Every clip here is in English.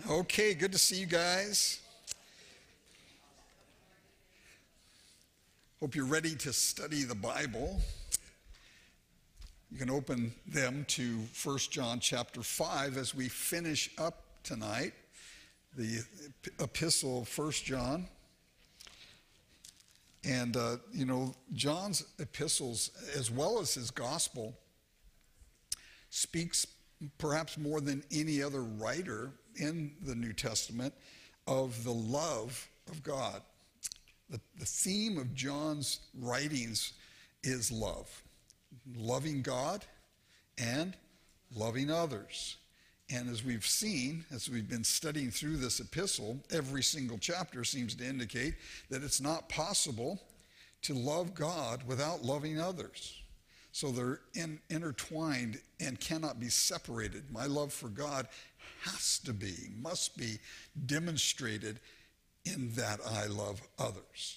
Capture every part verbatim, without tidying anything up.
Okay, good to see you guys. Hope you're ready to study the Bible. You can open them to First John chapter five as we finish up tonight the epistle of First John. And, uh, you know, John's epistles, as well as his gospel, speaks perhaps more than any other writer in the New Testament of the love of God. The, the theme of John's writings is love. Loving God and loving others. And as we've seen, as we've been studying through this epistle, every single chapter seems to indicate that it's not possible to love God without loving others. So they're in, intertwined and cannot be separated. My love for God has to be, must be demonstrated in that I love others.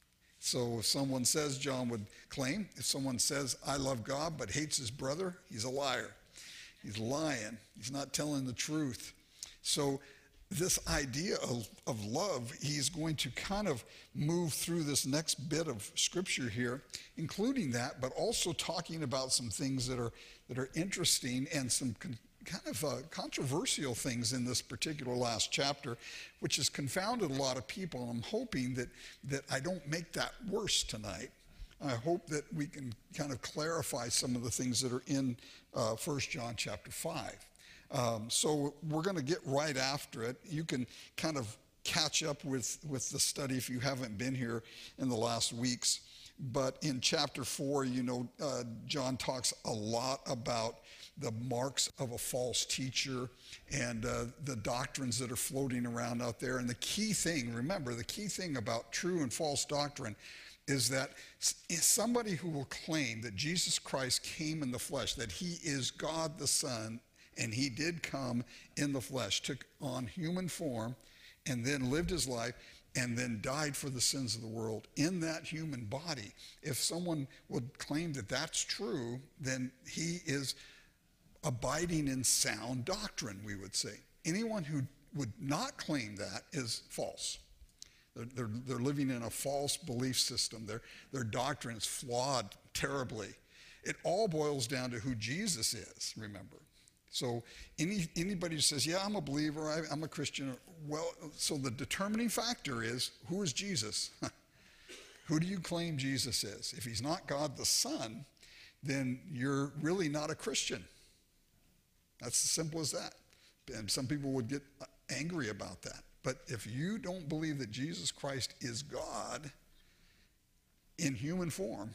So if someone says, John would claim, if someone says, I love God but hates his brother, he's a liar. He's lying. He's not telling the truth. So this idea of, of love, he's going to kind of move through this next bit of scripture here, including that, but also talking about some things that are that are interesting and some con- kind of uh, controversial things in this particular last chapter, which has confounded a lot of people. And I'm hoping that that I don't make that worse tonight. I hope that we can kind of clarify some of the things that are in uh, First John chapter five. Um, so we're going to get right after it. You can kind of catch up with, with the study if you haven't been here in the last weeks. But in chapter four, you know, uh, John talks a lot about the marks of a false teacher and uh, the doctrines that are floating around out there. And the key thing, remember, the key thing about true and false doctrine is that somebody who will claim that Jesus Christ came in the flesh, that he is God the Son, and he did come in the flesh, took on human form, and then lived his life, and then died for the sins of the world in that human body. If someone would claim that that's true, then he is abiding in sound doctrine, we would say. Anyone who would not claim that is false. They're, they're, they're living in a false belief system. Their, their doctrine is flawed terribly. It all boils down to who Jesus is, remember. So any anybody who says, yeah, I'm a believer, I, I'm a Christian, well, so the determining factor is, who is Jesus? Who do you claim Jesus is? If he's not God the Son, then you're really not a Christian. That's as simple as that. And some people would get angry about that. But if you don't believe that Jesus Christ is God in human form,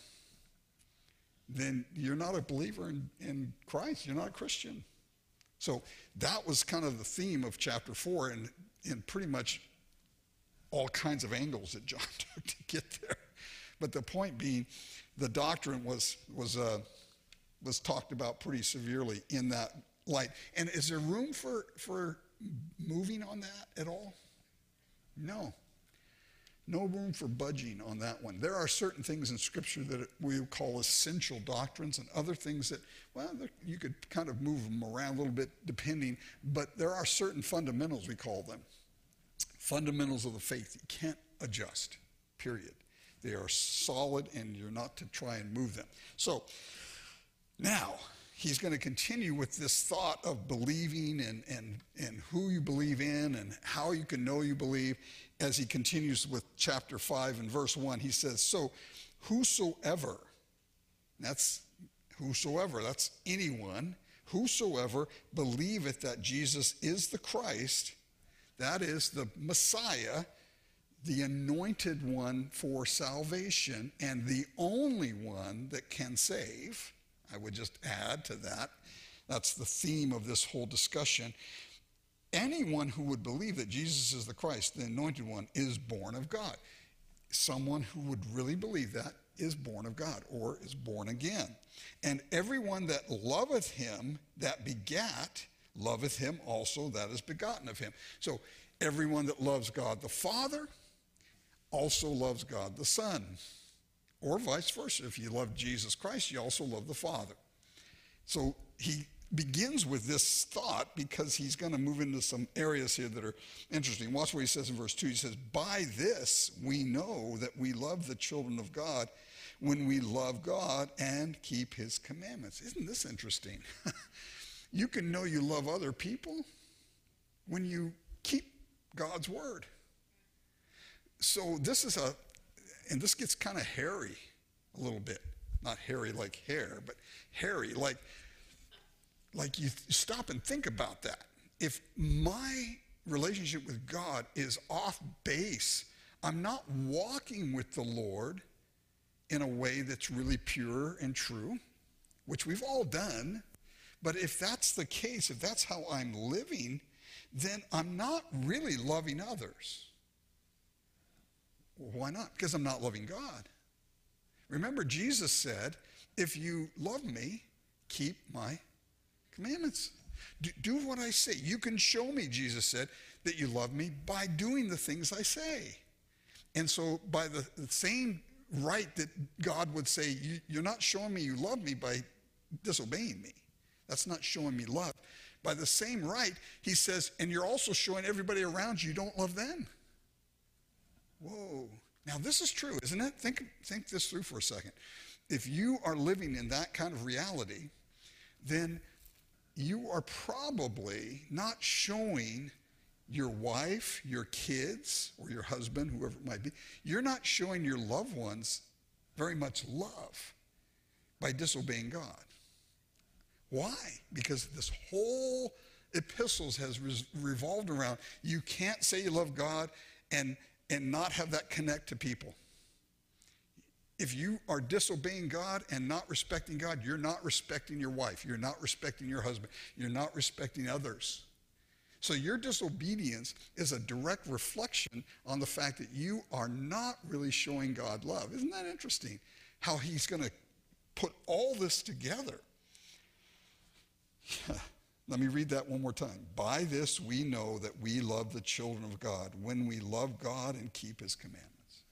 then you're not a believer in, in Christ. You're not a Christian. So that was kind of the theme of chapter four, and in pretty much all kinds of angles that John took to get there. But the point being, the doctrine was was uh, was talked about pretty severely in that light. And is there room for for moving on that at all? No. No room for budging on that one. There are certain things in Scripture that we call essential doctrines, and other things that, well, you could kind of move them around a little bit depending, but there are certain fundamentals, we call them. Fundamentals of the faith. You can't adjust, period. They are solid, and you're not to try and move them. So, now, he's going to continue with this thought of believing and, and, and who you believe in and how you can know you believe. As he continues with chapter five and verse one, he says, so whosoever, that's whosoever, that's anyone, whosoever believeth that Jesus is the Christ, that is the Messiah, the anointed one for salvation, and the only one that can save. I would just add to that, that's the theme of this whole discussion. Anyone who would believe that Jesus is the Christ, the anointed one, is born of God. Someone who would really believe that is born of God, or is born again. And everyone that loveth him that begat, loveth him also that is begotten of him. So everyone that loves God the Father also loves God the Son. Or vice versa. If you love Jesus Christ, you also love the Father. So he begins with this thought because he's going to move into some areas here that are interesting. Watch what he says in verse two. He says, by this we know that we love the children of God when we love God and keep his commandments. Isn't this interesting? You can know you love other people when you keep God's word. So this is a, and this gets kind of hairy a little bit. Not hairy like hair, but hairy like, like you stop and think about that. If my relationship with God is off base, I'm not walking with the Lord in a way that's really pure and true, which we've all done. But if that's the case, if that's how I'm living, then I'm not really loving others. Well, why not? Because I'm not loving God. Remember, Jesus said, if you love me, keep my commandments. Do, do what I say. You can show me, Jesus said, that you love me by doing the things I say. And so by the, the same right that God would say, you, you're not showing me you love me by disobeying me. That's not showing me love. By the same right, he says, and you're also showing everybody around you you don't love them. Whoa. Now this is true, isn't it? Think, think this through for a second. If you are living in that kind of reality, then you are probably not showing your wife, your kids, or your husband, whoever it might be, you're not showing your loved ones very much love by disobeying God. Why? Because this whole epistles has re- revolved around you can't say you love God and, and not have that connect to people. If you are disobeying God and not respecting God, you're not respecting your wife. You're not respecting your husband. You're not respecting others. So your disobedience is a direct reflection on the fact that you are not really showing God love. Isn't that interesting? How he's going to put all this together. Let me read that one more time. By this we know that we love the children of God, when we love God and keep his commandments.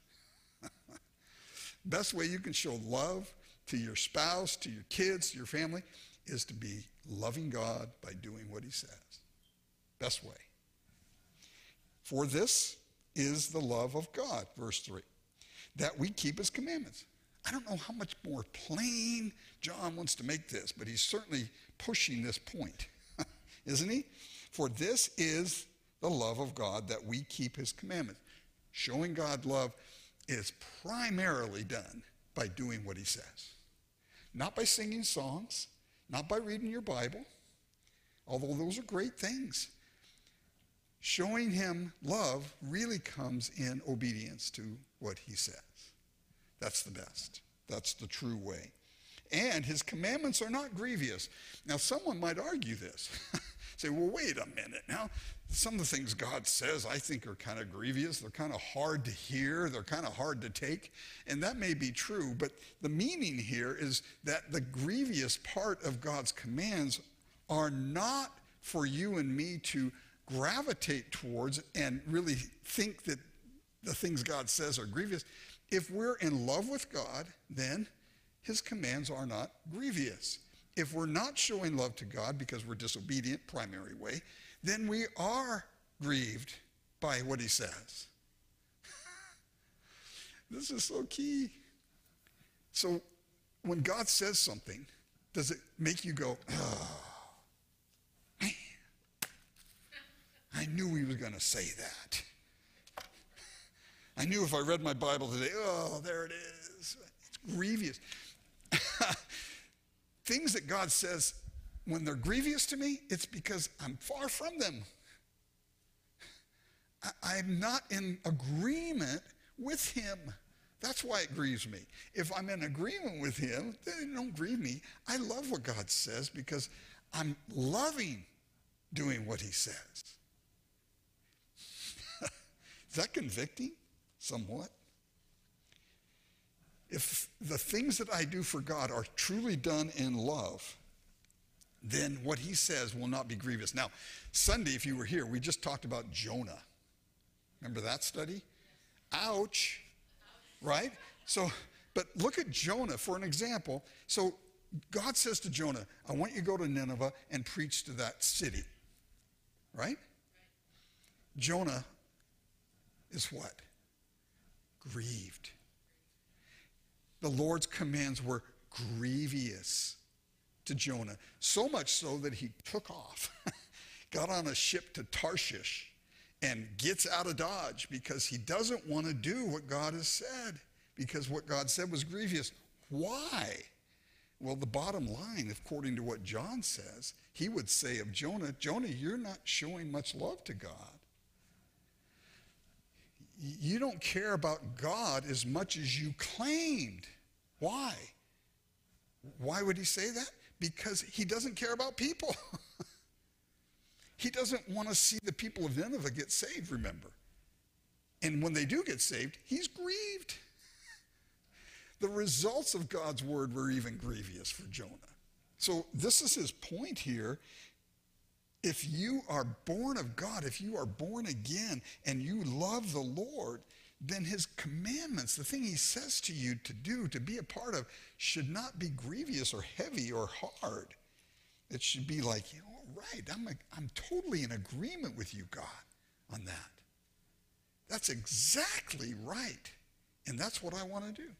Best way you can show love to your spouse, to your kids, to your family, is to be loving God by doing what he says. Best way. For this is the love of God, verse three, that we keep his commandments. I don't know how much more plain John wants to make this, but he's certainly pushing this point, isn't he? For this is the love of God, that we keep his commandments. Showing God love is primarily done by doing what he says. Not by singing songs, not by reading your Bible, although those are great things. Showing him love really comes in obedience to what he says. That's the best. That's the true way. And his commandments are not grievous. Now, someone might argue this. Say, well, wait a minute. Now, some of the things God says I think are kind of grievous. They're kind of hard to hear. They're kind of hard to take. And that may be true, but the meaning here is that the grievous part of God's commands are not for you and me to gravitate towards and really think that the things God says are grievous. If we're in love with God, then his commands are not grievous. If we're not showing love to God because we're disobedient, primary way, then we are grieved by what he says. This is so key. So when God says something, does it make you go, oh, man, I knew he was going to say that. I knew if I read my Bible today, oh, there it is. It's grievous. Things that God says, when they're grievous to me, it's because I'm far from them. I, I'm not in agreement with him. That's why it grieves me. If I'm in agreement with him, then it don't grieve me. I love what God says because I'm loving doing what he says. Is that convicting? Somewhat. If the things that I do for God are truly done in love, then what he says will not be grievous. Now, Sunday, if you were here, we just talked about Jonah. Remember that study? Ouch. Right? So, but look at Jonah for an example. So God says to Jonah, I want you to go to Nineveh and preach to that city. Right? Right. Jonah is what? Grieved. The Lord's commands were grievous to Jonah, so much so that he took off, got on a ship to Tarshish, and gets out of Dodge because he doesn't want to do what God has said, because what God said was grievous. Why? Well, the bottom line, according to what John says, he would say of Jonah, Jonah, you're not showing much love to God. You don't care about God as much as you claimed. Why? Why would he say that? Because he doesn't care about people. He doesn't want to see the people of Nineveh get saved, remember. And when they do get saved, he's grieved. The results of God's word were even grievous for Jonah. So this is his point here. If you are born of God, if you are born again and you love the Lord, then his commandments, the thing he says to you to do, to be a part of, should not be grievous or heavy or hard. It should be like, you know, right, I'm, a, I'm totally in agreement with you, God, on that. That's exactly right. And that's what I want to do.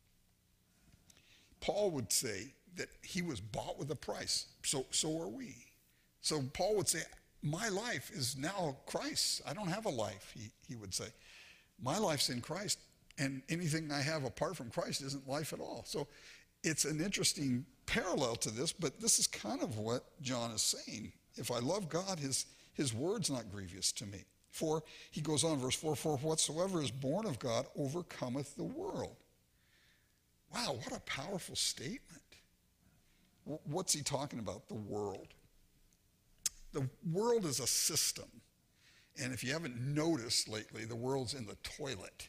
Paul would say that he was bought with a price. So, so are we. So Paul would say, my life is now Christ. I don't have a life, he, he would say. My life's in Christ, and anything I have apart from Christ isn't life at all. So it's an interesting parallel to this, but this is kind of what John is saying. If I love God, his, his word's not grievous to me. For, he goes on, verse four, for whatsoever is born of God overcometh the world. Wow, what a powerful statement. What's he talking about, the world? The world is a system. And if you haven't noticed lately, the world's in the toilet.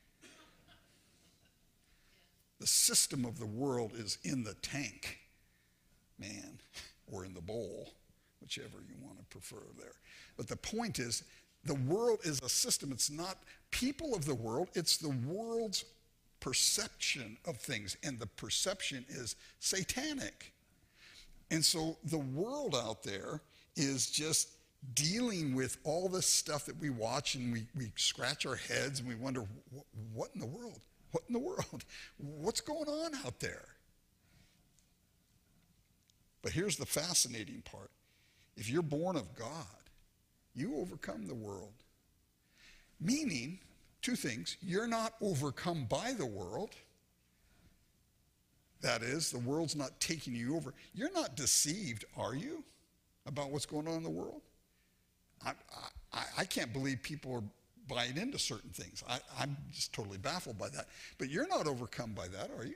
The system of the world is in the tank, man, or in the bowl, whichever you want to prefer there. But the point is, the world is a system. It's not people of the world. It's the world's perception of things. And the perception is satanic. And so the world out there is just dealing with all this stuff that we watch, and we, we scratch our heads and we wonder, what in the world? What in the world? What's going on out there? But here's the fascinating part. If you're born of God, you overcome the world. Meaning, two things. You're not overcome by the world. That is, the world's not taking you over. You're not deceived, are you, about what's going on in the world? I, I, I can't believe people are buying into certain things. I, I'm just totally baffled by that. But you're not overcome by that, are you?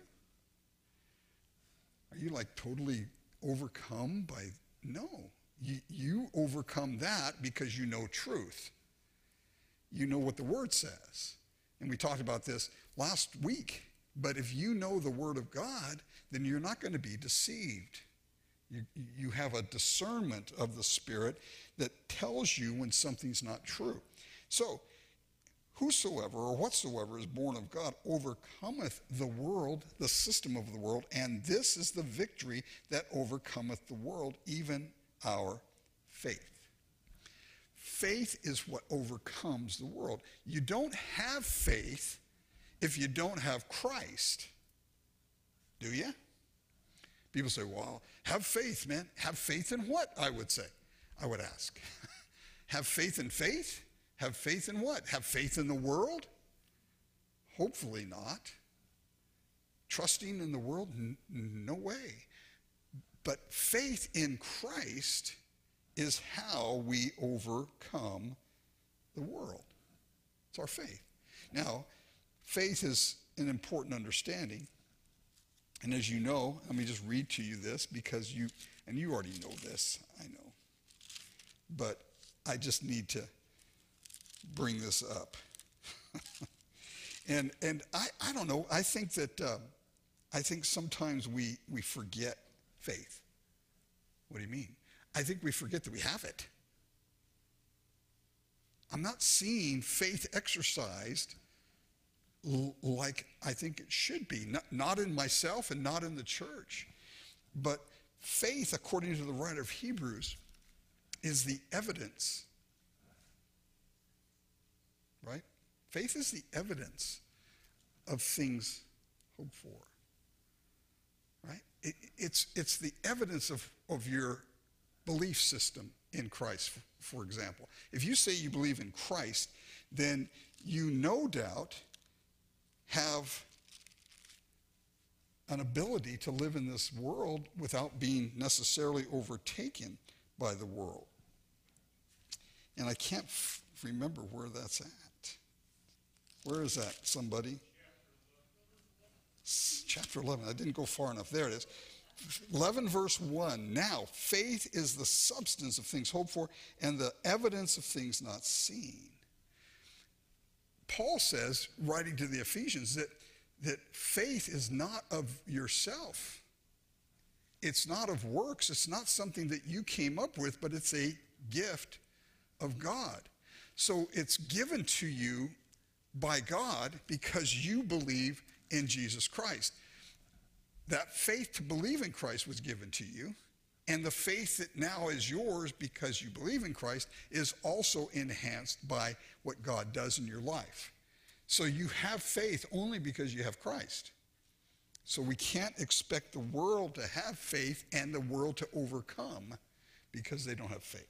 Are you like totally overcome by, no. You, you overcome that because you know truth. You know what the Word says. And we talked about this last week. But if you know the Word of God, then you're not going to be deceived. You, you have a discernment of the Spirit that tells you when something's not true. So, whosoever or whatsoever is born of God overcometh the world, the system of the world, and this is the victory that overcometh the world, even our faith. Faith is what overcomes the world. You don't have faith if you don't have Christ, do you? People say, well, have faith, man. Have faith in what, I would say? I would ask. Have faith in faith? Have faith in what? Have faith in the world? Hopefully not. Trusting in the world? N- no way. But faith in Christ is how we overcome the world. It's our faith. Now, faith is an important understanding. And as you know, let me just read to you this because you, and you already know this, I know. But I just need to bring this up. and and I, I don't know, I think that, uh, I think sometimes we, we forget faith. What do you mean? I think we forget that we have it. I'm not seeing faith exercised l- like I think it should be, not, not in myself and not in the church. But faith, according to the writer of Hebrews, is the evidence. Right? Faith is the evidence of things hoped for. Right? It, it's, it's the evidence of, of your belief system in Christ, for, for example. If you say you believe in Christ, then you no doubt have an ability to live in this world without being necessarily overtaken by the world. And I can't f- remember where that's at. Where is that, somebody? Chapter eleven. I didn't go far enough. There it is. eleven verse one. Now, faith is the substance of things hoped for and the evidence of things not seen. Paul says, writing to the Ephesians, that, that faith is not of yourself. It's not of works. It's not something that you came up with, but it's a gift of God. So it's given to you by God because you believe in Jesus Christ. That faith to believe in Christ was given to you, and the faith that now is yours because you believe in Christ is also enhanced by what God does in your life. So you have faith only because you have Christ. So we can't expect the world to have faith and the world to overcome because they don't have faith.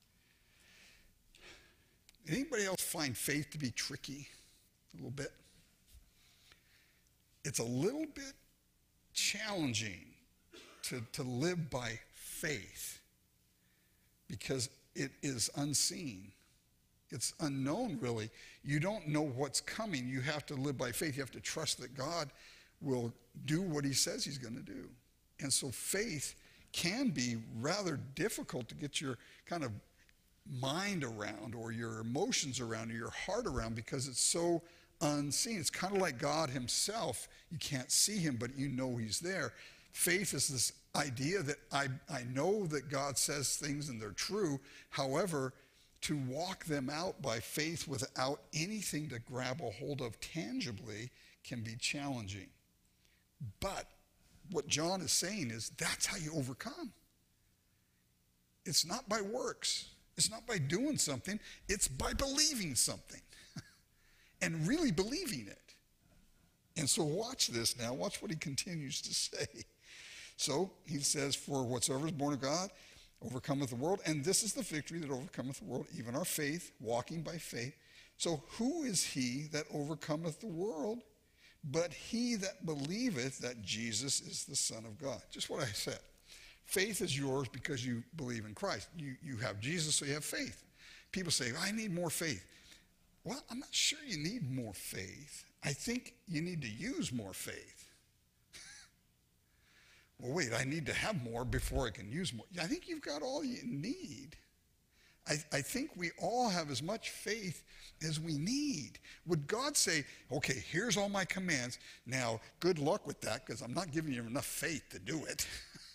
Anybody else find faith to be tricky a little bit? It's a little bit challenging to, to live by faith because it is unseen. It's unknown, really. You don't know what's coming. You have to live by faith. You have to trust that God will do what he says he's going to do. And so faith can be rather difficult to get your kind of mind around or your emotions around or your heart around because it's so unseen. It's kind of like God himself. You can't see him, but you know he's there. Faith is this idea that I, I know that God says things and they're true. However, to walk them out by faith without anything to grab a hold of tangibly can be challenging. But what John is saying is that's how you overcome. It's not by works. It's not by doing something. It's by believing something and really believing it. And so watch this now. Watch what he continues to say. So he says, for whatsoever is born of God overcometh the world, and this is the victory that overcometh the world, even our faith, walking by faith. So who is he that overcometh the world but he that believeth that Jesus is the Son of God? Just what I said. Faith is yours because you believe in Christ. You, you have Jesus, so you have faith. People say, I need more faith. Well, I'm not sure you need more faith. I think you need to use more faith. Well, wait, I need to have more before I can use more. I think you've got all you need. I, I think we all have as much faith as we need. Would God say, okay, here's all my commands. Now, good luck with that because I'm not giving you enough faith to do it.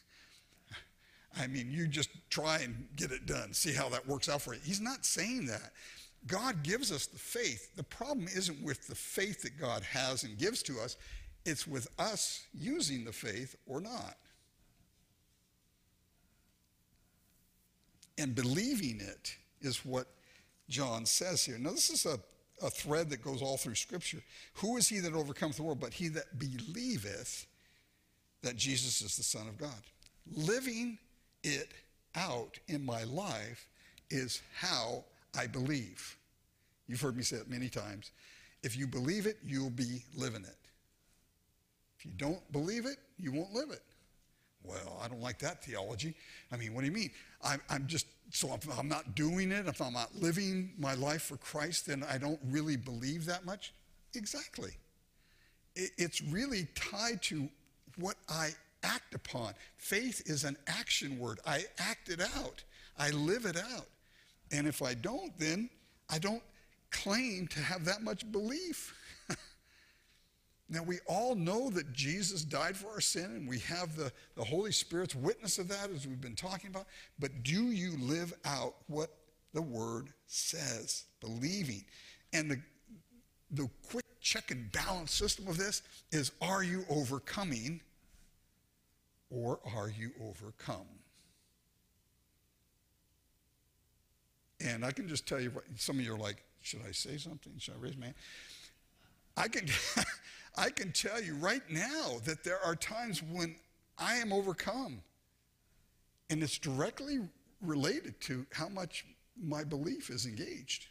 I mean, you just try and get it done. See how that works out for you. He's not saying that. God gives us the faith. The problem isn't with the faith that God has and gives to us. It's with us using the faith or not. And believing it is what John says here. Now, this is a, a thread that goes all through Scripture. Who is he that overcomes the world but he that believeth that Jesus is the Son of God? Living it out in my life is how I believe. You've heard me say it many times. If you believe it, you'll be living it. If you don't believe it, you won't live it. Well, I don't like that theology. I mean, what do you mean? I'm, I'm just, so if I'm not doing it, if I'm not living my life for Christ, then I don't really believe that much? Exactly. It, it's really tied to what I act upon. Faith is an action word. I act it out. I live it out. And if I don't, then I don't claim to have that much belief. Now, we all know that Jesus died for our sin, and we have the, the Holy Spirit's witness of that, as we've been talking about. But do you live out what the Word says, believing? And the, the quick check and balance system of this is, are you overcoming or are you overcome? And I can just tell you what, some of you are like, should I say something? Should I raise my hand? I can, I can tell you right now that there are times when I am overcome. And it's directly related to how much my belief is engaged.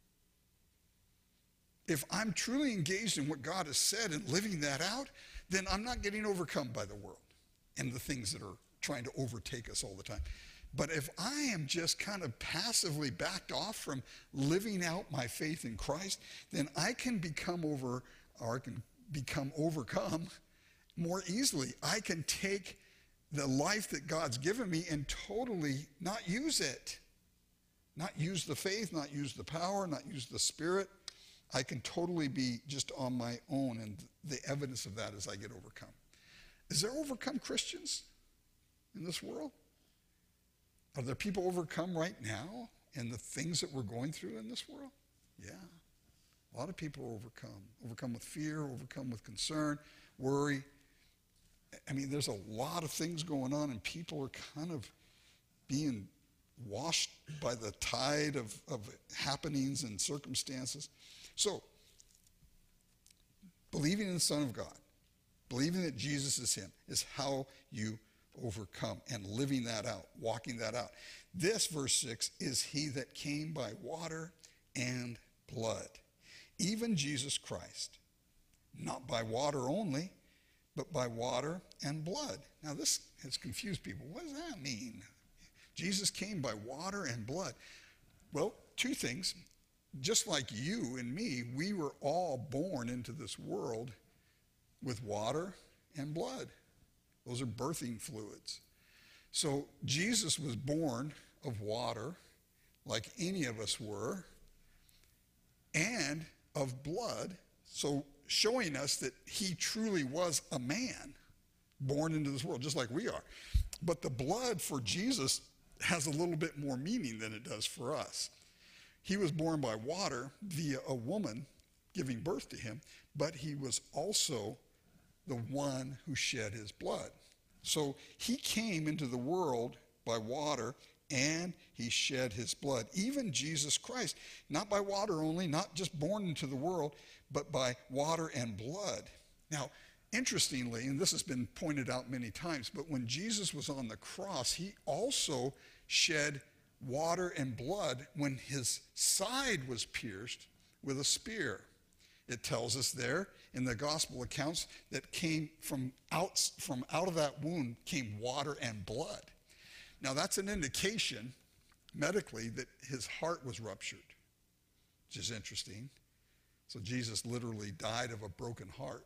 If I'm truly engaged in what God has said and living that out, then I'm not getting overcome by the world and the things that are trying to overtake us all the time. But if I am just kind of passively backed off from living out my faith in Christ, then I can become over, or I can become overcome more easily. I can take the life that God's given me and totally not use it. Not use the faith, not use the power, not use the Spirit. I can totally be just on my own, and the evidence of that is I get overcome. Is there overcome Christians in this world? Are there people overcome right now in the things that we're going through in this world? Yeah. A lot of people are overcome. Overcome with fear, overcome with concern, worry. I mean, there's a lot of things going on, and people are kind of being washed by the tide of, of happenings and circumstances. So, believing in the Son of God, believing that Jesus is him, is how you overcome, and living that out, walking that out. This, verse six, is he that came by water and blood, even Jesus Christ, not by water only, but by water and blood. Now this has confused people. What does that mean? Jesus came by water and blood. Well, two things. Just like you and me, we were all born into this world with water and blood. Those are birthing fluids. So Jesus was born of water, like any of us were, and of blood, so showing us that he truly was a man born into this world, just like we are. But the blood for Jesus has a little bit more meaning than it does for us. He was born by water via a woman giving birth to him, but he was also the one who shed his blood. So he came into the world by water and he shed his blood. Even Jesus Christ, not by water only, not just born into the world, but by water and blood. Now, interestingly, and this has been pointed out many times, but when Jesus was on the cross, he also shed water and blood when his side was pierced with a spear. It tells us there in the gospel accounts that came from out, from out of that wound came water and blood. Now that's an indication medically that his heart was ruptured, which is interesting. So Jesus literally died of a broken heart.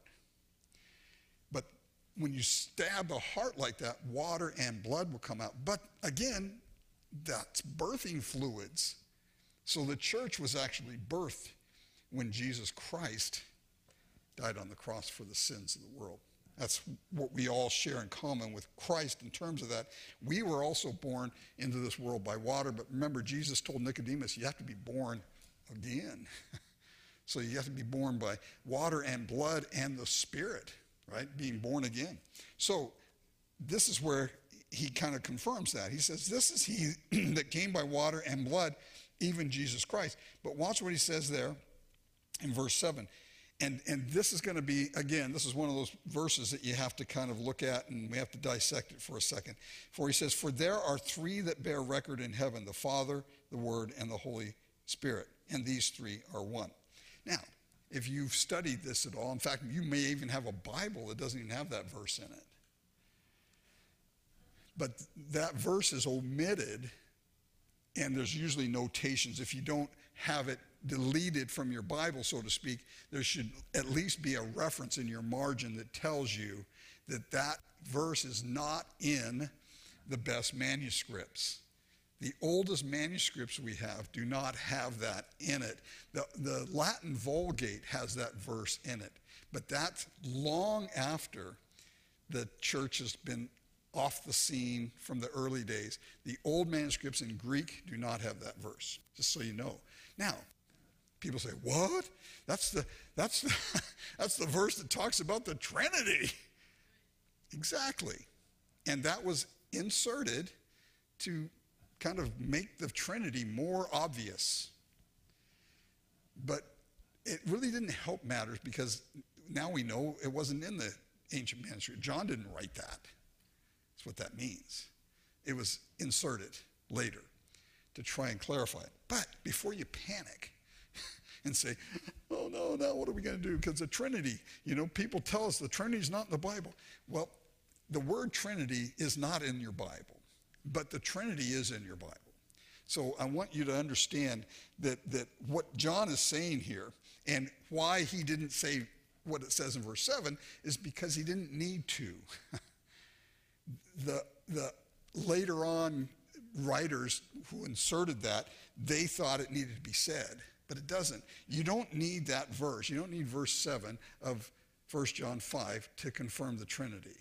But when you stab a heart like that, water and blood will come out. But again, that's birthing fluids. So the church was actually birthed when Jesus Christ died on the cross for the sins of the world. That's what we all share in common with Christ in terms of that. We were also born into this world by water, but remember, Jesus told Nicodemus, you have to be born again. So you have to be born by water and blood and the Spirit, right? Being born again. So this is where he kind of confirms that. He says, this is he that came by water and blood, even Jesus Christ. But watch what he says there in verse seven. And, and this is going to be, again, this is one of those verses that you have to kind of look at, and we have to dissect it for a second. For he says, for there are three that bear record in heaven, the Father, the Word, and the Holy Spirit. And these three are one. Now, if you've studied this at all, in fact, you may even have a Bible that doesn't even have that verse in it. But that verse is omitted, and there's usually notations. If you don't have it deleted from your Bible, so to speak, there should at least be a reference in your margin that tells you that that verse is not in the best manuscripts. The oldest manuscripts we have do not have that in it. The, the Latin Vulgate has that verse in it, but that's long after the church has been off the scene from the early days. The old manuscripts in Greek do not have that verse, just so you know. Now, people say, what? That's the, that's the, that's the verse that talks about the Trinity. Exactly. and that was inserted to kind of make the Trinity more obvious. But it really didn't help matters, because now we know it wasn't in the ancient manuscript. John didn't write that. That's what that means. It was inserted later to try and clarify it. But before you panic and say, oh no, now what are we going to do? Because the Trinity, you know, people tell us the Trinity's not in the Bible. Well, the word Trinity is not in your Bible, but the Trinity is in your Bible. So I want you to understand that, that what John is saying here, and why he didn't say what it says in verse seven, is because he didn't need to. the, the later on writers who inserted that, they thought it needed to be said, but it doesn't. You don't need that verse. You don't need verse seven of First John five to confirm the Trinity.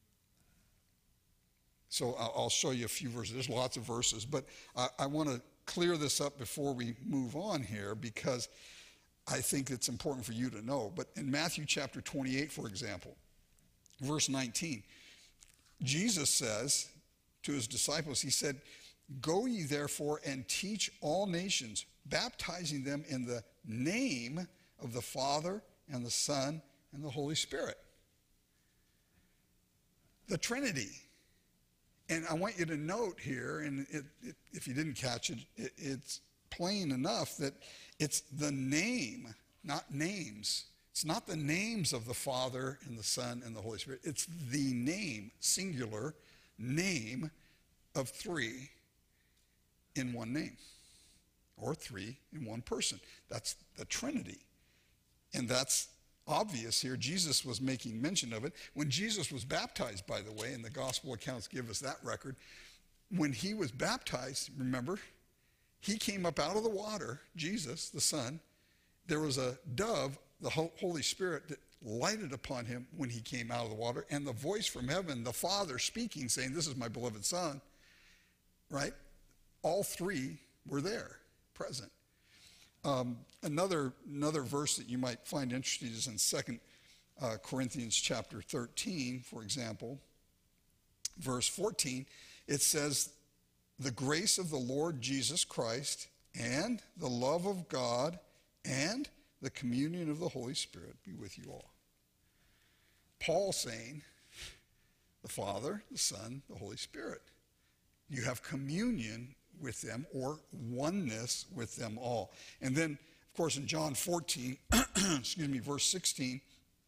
So I'll show you a few verses. There's lots of verses, but I, I want to clear this up before we move on here, because I think it's important for you to know. But in Matthew chapter twenty-eight, for example, verse nineteen, Jesus says to his disciples, he said, "Go ye therefore and teach all nations, baptizing them in the name of the Father and the Son and the Holy Spirit." The Trinity. And I want you to note here, and it, it, if you didn't catch it, it, it's plain enough that it's the name, not names. It's not the names of the Father and the Son and the Holy Spirit. It's the name, singular name of three in one name, or three in one person. That's the Trinity. And that's obvious here. Jesus was making mention of it. When Jesus was baptized, by the way, and the gospel accounts give us that record, when he was baptized, remember, he came up out of the water, Jesus, the Son. There was a dove, the Holy Spirit, that lighted upon him when he came out of the water, and the voice from heaven, the Father speaking, saying, "This is my beloved Son," right? All three were there, present. Um, another, another verse that you might find interesting is in Second uh, Corinthians chapter thirteen, for example, verse fourteen. It says, "The grace of the Lord Jesus Christ and the love of God and the communion of the Holy Spirit be with you all." Paul saying, the Father, the Son, the Holy Spirit. You have communion with them, or oneness with them all. And then, of course, in John fourteen, excuse me, verse sixteen,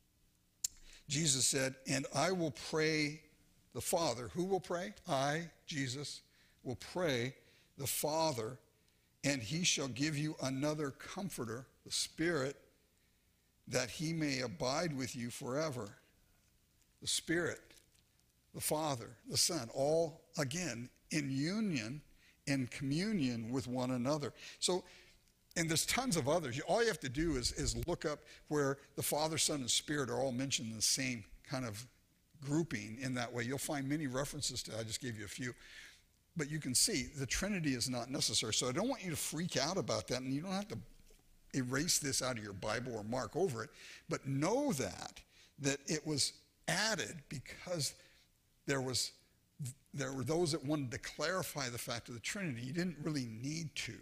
Jesus said, "And I will pray the Father." Who will pray? I, Jesus, will pray the Father, "and he shall give you another comforter, the Spirit, that he may abide with you forever." The Spirit, the Father, the Son, all, again, in union, in communion with one another. So, and there's tons of others. All you have to do is, is look up where the Father, Son, and Spirit are all mentioned in the same kind of grouping in that way. You'll find many references to, I just gave you a few. But you can see the Trinity is not necessary. So I don't want you to freak out about that, and you don't have to erase this out of your Bible or mark over it. But know that, that it was added because there was There were those that wanted to clarify the fact of the Trinity. You didn't really need to.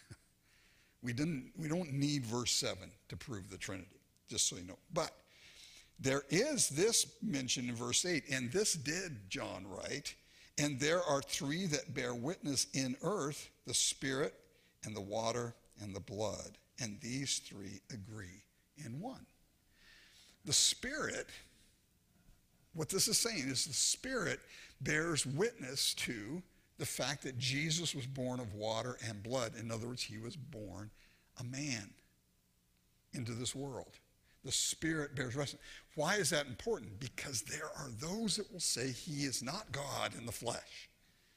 we didn't. We don't need verse seven to prove the Trinity, just so you know. But there is this mention in verse eight, "And this did John write, and there are three that bear witness in earth, the Spirit and the water and the blood, and these three agree in one." The Spirit, what this is saying is the Spirit bears witness to the fact that Jesus was born of water and blood. In other words, he was born a man into this world. The Spirit bears witness. Why is that important? Because there are those that will say he is not God in the flesh.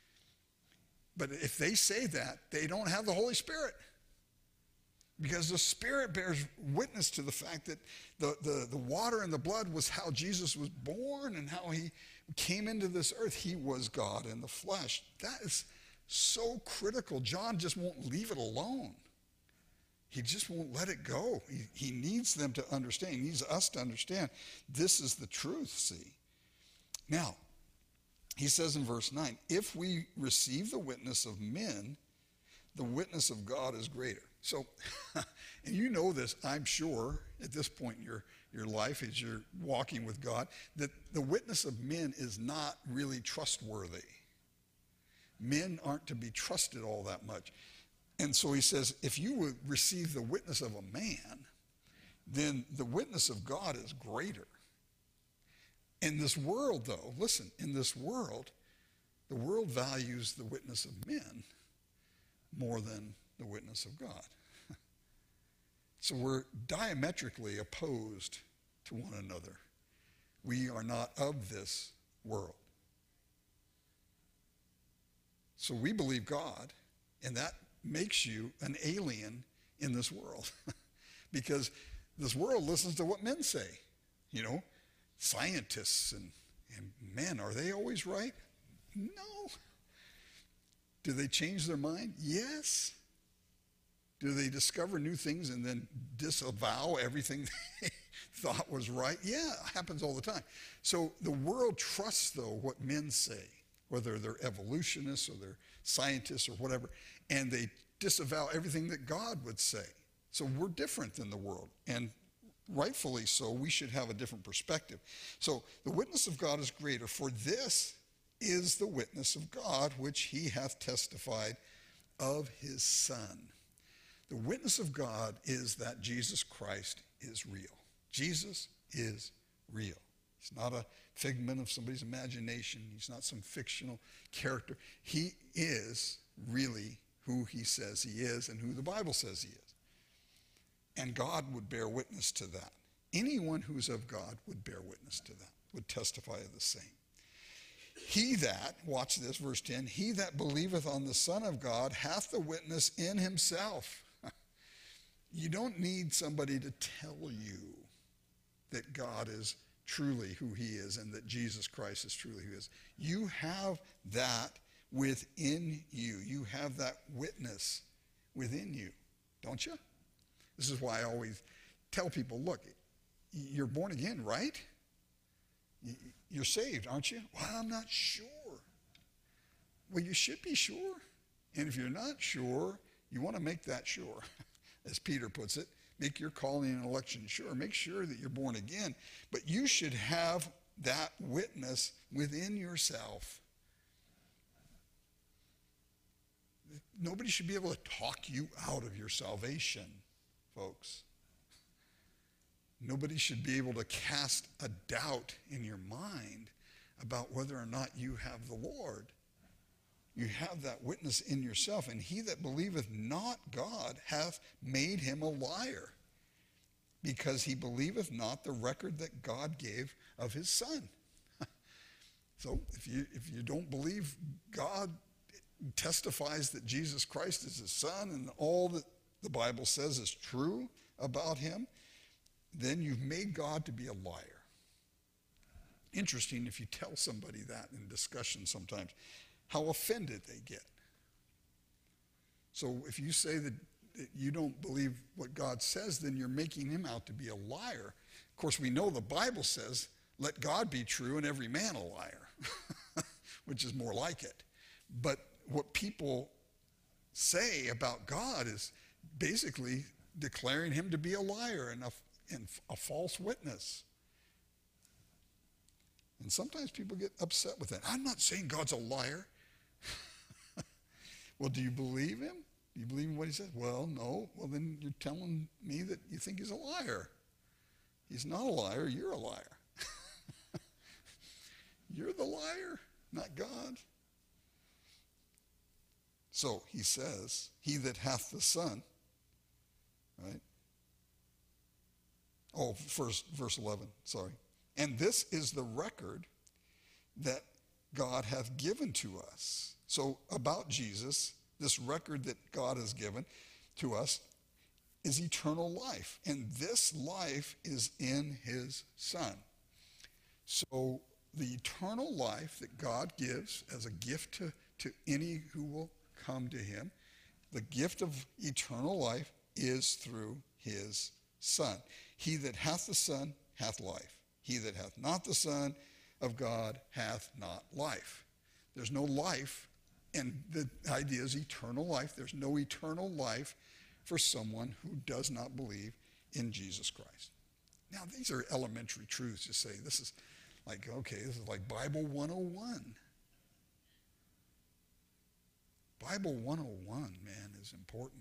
But if they say that, they don't have the Holy Spirit. Because the Spirit bears witness to the fact that the, the, the water and the blood was how Jesus was born and how he came into this earth. He was God in the flesh. That is so critical. John just won't leave it alone. He just won't let it go. He, he needs them to understand. He needs us to understand this is the truth, see. Now, he says in verse nine, if we receive the witness of men, the witness of God is greater. So, and you know this, I'm sure, at this point in your, your life as you're walking with God, that the witness of men is not really trustworthy. Men aren't to be trusted all that much. And so he says, if you would receive the witness of a man, then the witness of God is greater. In this world, though, listen, in this world, the world values the witness of men more than the witness of God. So we're diametrically opposed to one another. We are not of this world. So we believe God, and that makes you an alien in this world. Because this world listens to what men say. You know, scientists and, and men, are they always right? No. Do they change their mind? Yes. Do they discover new things and then disavow everything they thought was right? Yeah, it happens all the time. So the world trusts, though, what men say, whether they're evolutionists or they're scientists or whatever, and they disavow everything that God would say. So we're different than the world, and rightfully so. We should have a different perspective. So the witness of God is greater, for this is the witness of God, which he hath testified of his Son. The witness of God is that Jesus Christ is real. Jesus is real. He's not a figment of somebody's imagination. He's not some fictional character. He is really who he says he is and who the Bible says he is. And God would bear witness to that. Anyone who's of God would bear witness to that, would testify of the same. He that, watch this, verse ten, he that believeth on the Son of God hath the witness in himself. You don't need somebody to tell you that God is truly who he is and that Jesus Christ is truly who he is. You have that within you. You have that witness within you, don't you? This is why I always tell people, look, you're born again, right? You're saved, aren't you? Well, I'm not sure. Well, you should be sure. And if you're not sure, you want to make that sure. As Peter puts it, make your calling and election sure. Make sure that you're born again. But you should have that witness within yourself. Nobody should be able to talk you out of your salvation, folks. Nobody should be able to cast a doubt in your mind about whether or not you have the Lord. You have that witness in yourself, and he that believeth not God hath made him a liar, because he believeth not the record that God gave of his Son. So if you if you don't believe God testifies that Jesus Christ is his Son and all that the Bible says is true about him, then you've made God to be a liar. Interesting if you tell somebody that in discussion sometimes, how offended they get. So if you say that you don't believe what God says, then you're making him out to be a liar. Of course, we know the Bible says, let God be true and every man a liar, which is more like it. But what people say about God is basically declaring him to be a liar and a, and a false witness. And sometimes people get upset with that. I'm not saying God's a liar. Well, do you believe him? Do you believe in what he says? Well, no. Well, then you're telling me that you think he's a liar. He's not a liar. You're a liar. You're the liar, not God. So he says, he that hath the Son, right? Oh, first, verse eleven, sorry. And this is the record that God hath given to us. So about Jesus, this record that God has given to us is eternal life. And this life is in his Son. So the eternal life that God gives as a gift to, to any who will come to him, the gift of eternal life is through his Son. He that hath the Son hath life. He that hath not the Son of God hath not life. There's no life, and the idea is eternal life. There's no eternal life for someone who does not believe in Jesus Christ. Now, these are elementary truths. You say, this is like, okay, this is like Bible one oh one. Bible one oh one, man, is important.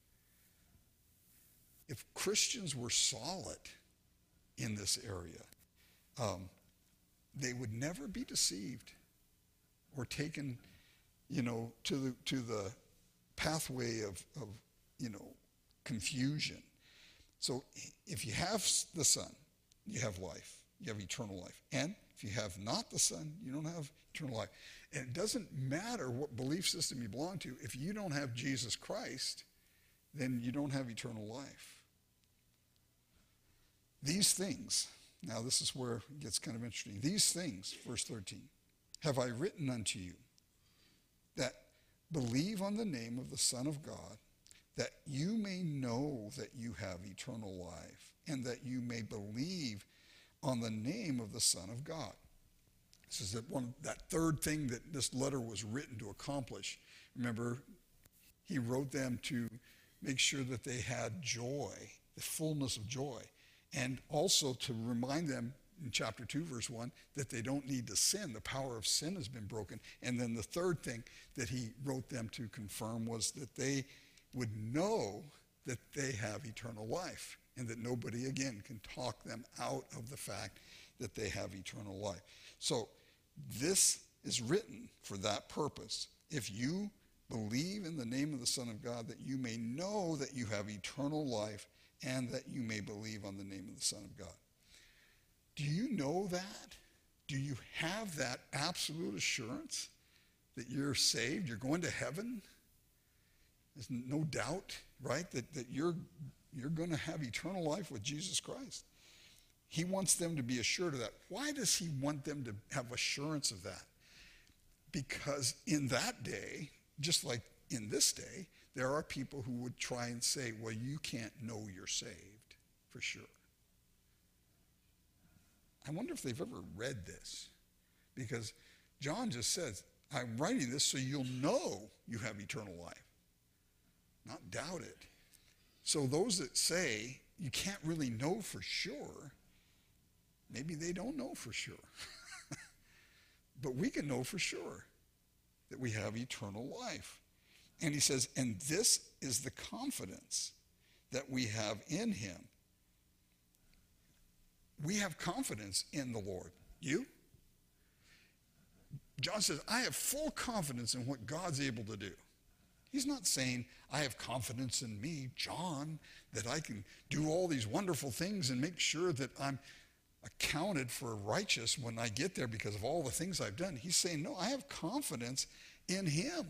If Christians were solid in this area, um, they would never be deceived or taken, you know, to the to the pathway of, of you know, confusion. So if you have the Son, you have life. You have eternal life. And if you have not the Son, you don't have eternal life. And it doesn't matter what belief system you belong to. If you don't have Jesus Christ, then you don't have eternal life. These things, now this is where it gets kind of interesting. These things, verse thirteen, have I written unto you, that believe on the name of the Son of God, that you may know that you have eternal life, and that you may believe on the name of the Son of God. This is that one, that third thing that this letter was written to accomplish. Remember, he wrote them to make sure that they had joy, the fullness of joy, and also to remind them in chapter two, verse one, that they don't need to sin. The power of sin has been broken. And then the third thing that he wrote them to confirm was that they would know that they have eternal life, and that nobody, again, can talk them out of the fact that they have eternal life. So this is written for that purpose. If you believe in the name of the Son of God, that you may know that you have eternal life, and that you may believe on the name of the Son of God. Do you know that? Do you have that absolute assurance that you're saved, you're going to heaven? There's no doubt, right, that, that you're, you're going to have eternal life with Jesus Christ. He wants them to be assured of that. Why does he want them to have assurance of that? Because in that day, just like in this day, there are people who would try and say, well, you can't know you're saved for sure. I wonder if they've ever read this, because John just says, I'm writing this so you'll know you have eternal life, not doubt it. So those that say you can't really know for sure, maybe they don't know for sure. But we can know for sure that we have eternal life. And he says, and this is the confidence that we have in him. We have confidence in the Lord. You? John says, I have full confidence in what God's able to do. He's not saying, I have confidence in me, John, that I can do all these wonderful things and make sure that I'm accounted for righteous when I get there because of all the things I've done. He's saying, no, I have confidence in him.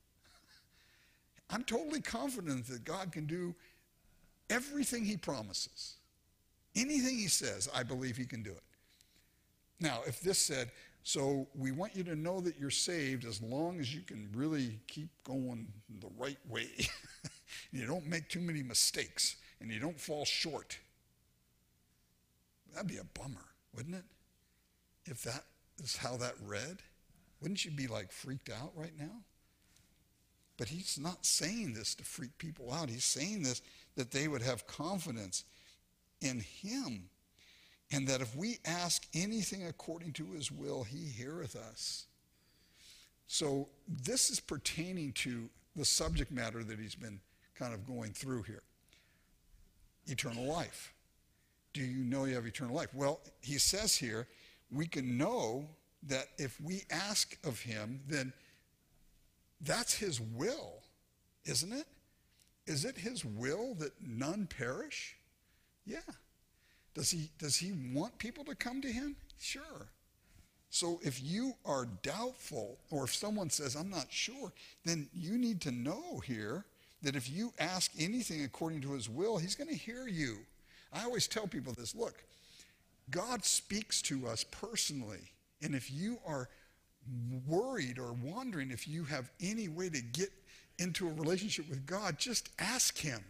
I'm totally confident that God can do everything he promises. Anything he says, I believe he can do it. Now, if this said, so we want you to know that you're saved as long as you can really keep going the right way. You don't make too many mistakes and you don't fall short. That'd be a bummer, wouldn't it? If that is how that read, wouldn't you be like freaked out right now? But he's not saying this to freak people out. He's saying this that they would have confidence in him, and that if we ask anything according to his will, he heareth us. So this is pertaining to the subject matter that he's been kind of going through here. Eternal life. Do you know you have eternal life? Well, he says here, we can know that if we ask of him, then that's his will, isn't it? Is it his will that none perish? Yeah. Does he, does he want people to come to him? Sure. So if you are doubtful, or if someone says, I'm not sure, then you need to know here that if you ask anything according to his will, he's going to hear you. I always tell people this, look, God speaks to us personally. And if you are worried or wondering if you have any way to get into a relationship with God, just ask him.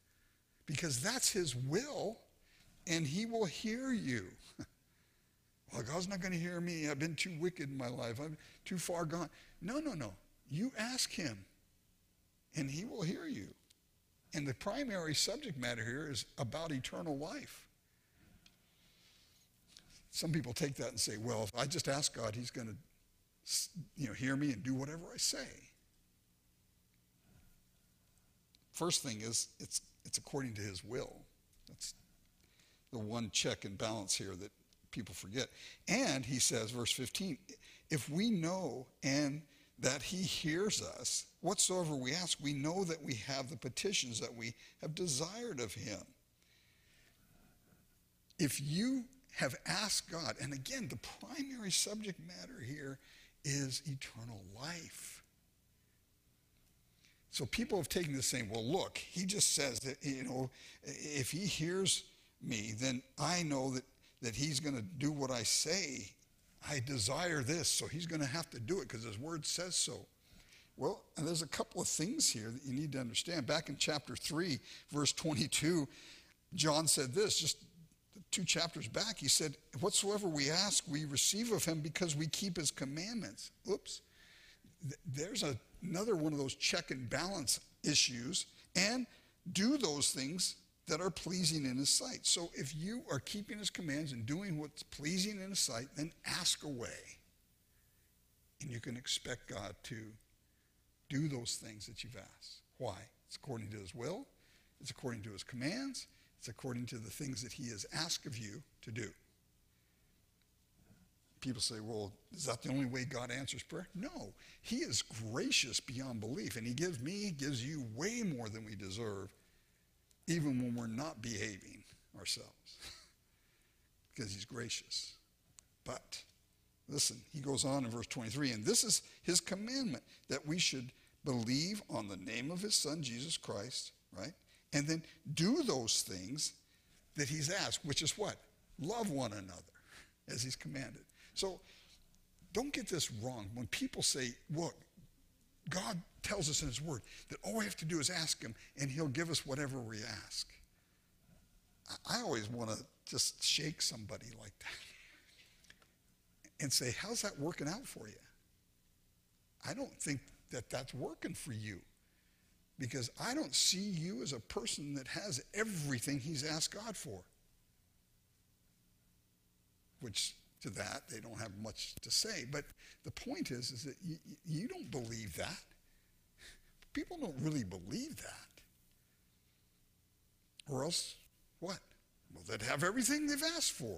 Because that's his will, and he will hear you. well, God's not going to hear me. I've been too wicked in my life. I'm too far gone. No, no, no. You ask him, and he will hear you. And the primary subject matter here is about eternal life. Some people take that and say, well, if I just ask God, he's going to, you know, hear me and do whatever I say. First thing is, it's it's according to his will. That's the one check and balance here that people forget. And he says, verse fifteen, if we know and that he hears us, whatsoever we ask, we know that we have the petitions that we have desired of him. If you have asked God, and again, the primary subject matter here is eternal life. So people have taken this saying, well, look, he just says that, you know, if he hears me, then I know that, that he's going to do what I say. I desire this, so he's going to have to do it because his word says so. Well, and there's a couple of things here that you need to understand. Back in chapter three, verse twenty-two, John said this, just two chapters back. He said, whatsoever we ask, we receive of him because we keep his commandments. Oops. There's a, another one of those check and balance issues, and do those things that are pleasing in his sight. So if you are keeping his commands and doing what's pleasing in his sight, then ask away. And you can expect God to do those things that you've asked. Why? It's according to his will. It's according to his commands. It's according to the things that he has asked of you to do. People say, well, is that the only way God answers prayer? No. He is gracious beyond belief, and he gives me, he gives you way more than we deserve, even when we're not behaving ourselves, because he's gracious. But listen, he goes on in verse twenty-three, and this is his commandment, that we should believe on the name of his son, Jesus Christ, right? And then do those things that he's asked, which is what? Love one another, as he's commanded. So don't get this wrong. When people say, look, God tells us in his word that all we have to do is ask him and he'll give us whatever we ask. I always want to just shake somebody like that and say, how's that working out for you? I don't think that that's working for you, because I don't see you as a person that has everything he's asked God for. Which, to that, they don't have much to say. But the point is, is that you, you don't believe that. People don't really believe that. Or else, what? Well, they'd have everything they've asked for.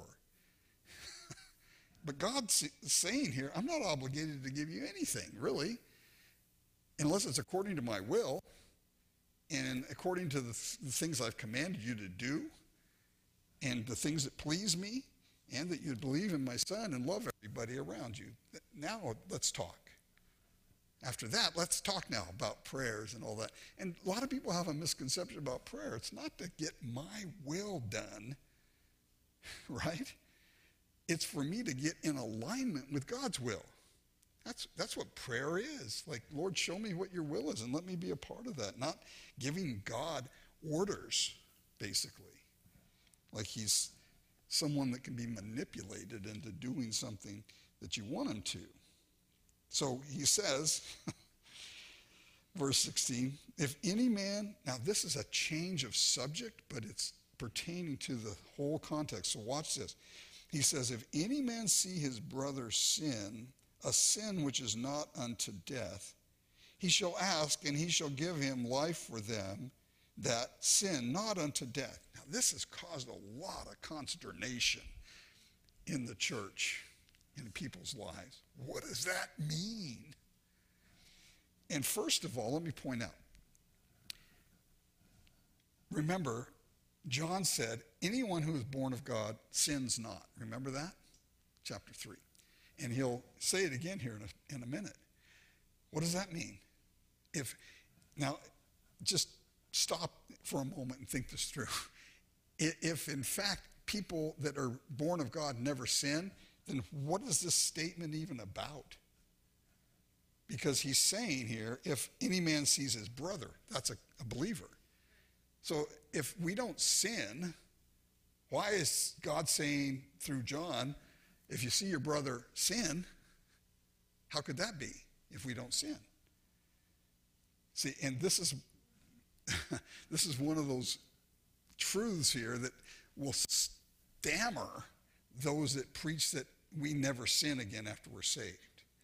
But God's saying here, I'm not obligated to give you anything, really, unless it's according to my will and according to the, th- the things I've commanded you to do and the things that please me, and that you believe in my son and love everybody around you. Now let's talk. After that, let's talk now about prayers and all that. And a lot of people have a misconception about prayer. It's not to get my will done, right? It's for me to get in alignment with God's will. That's, that's what prayer is. Like, Lord, show me what your will is and let me be a part of that. Not giving God orders, basically. Like he's someone that can be manipulated into doing something that you want him to. So he says, verse sixteen, if any man, now this is a change of subject, but it's pertaining to the whole context. So watch this. He says, if any man see his brother sin, a sin which is not unto death, he shall ask, and he shall give him life for them that sin not unto death. Now this has caused a lot of consternation in the church, in people's lives. What does that mean? And first of all, let me point out, remember, John said, anyone who is born of God sins not. Remember that? Chapter three. And he'll say it again here in a, in a minute. What does that mean? If, now, just stop for a moment and think this through. If, in fact, people that are born of God never sin, then what is this statement even about? Because he's saying here, if any man sees his brother, that's a, a believer. So if we don't sin, why is God saying through John, If you see your brother sin, how could that be if we don't sin? See, and this is this is one of those truths here that will stammer those that preach that we never sin again after we're saved.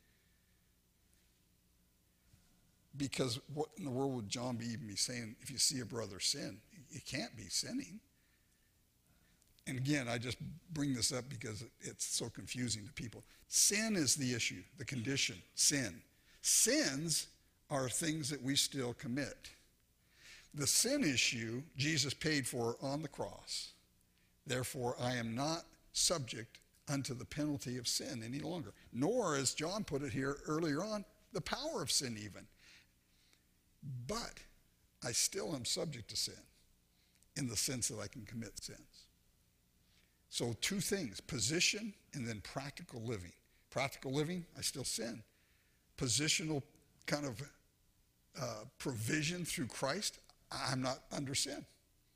Because what in the world would John be even be saying if you see a brother sin? You can't be sinning. And again, I just bring this up because it's so confusing to people. Sin is the issue, the condition, sin. Sins are things that we still commit. The sin issue, Jesus paid for on the cross. Therefore, I am not subject unto the penalty of sin any longer. Nor, as John put it here earlier on, the power of sin even. But I still am subject to sin in the sense that I can commit sins. So two things, position and then practical living. Practical living, I still sin. Positional kind of uh, provision through Christ, I'm not under sin.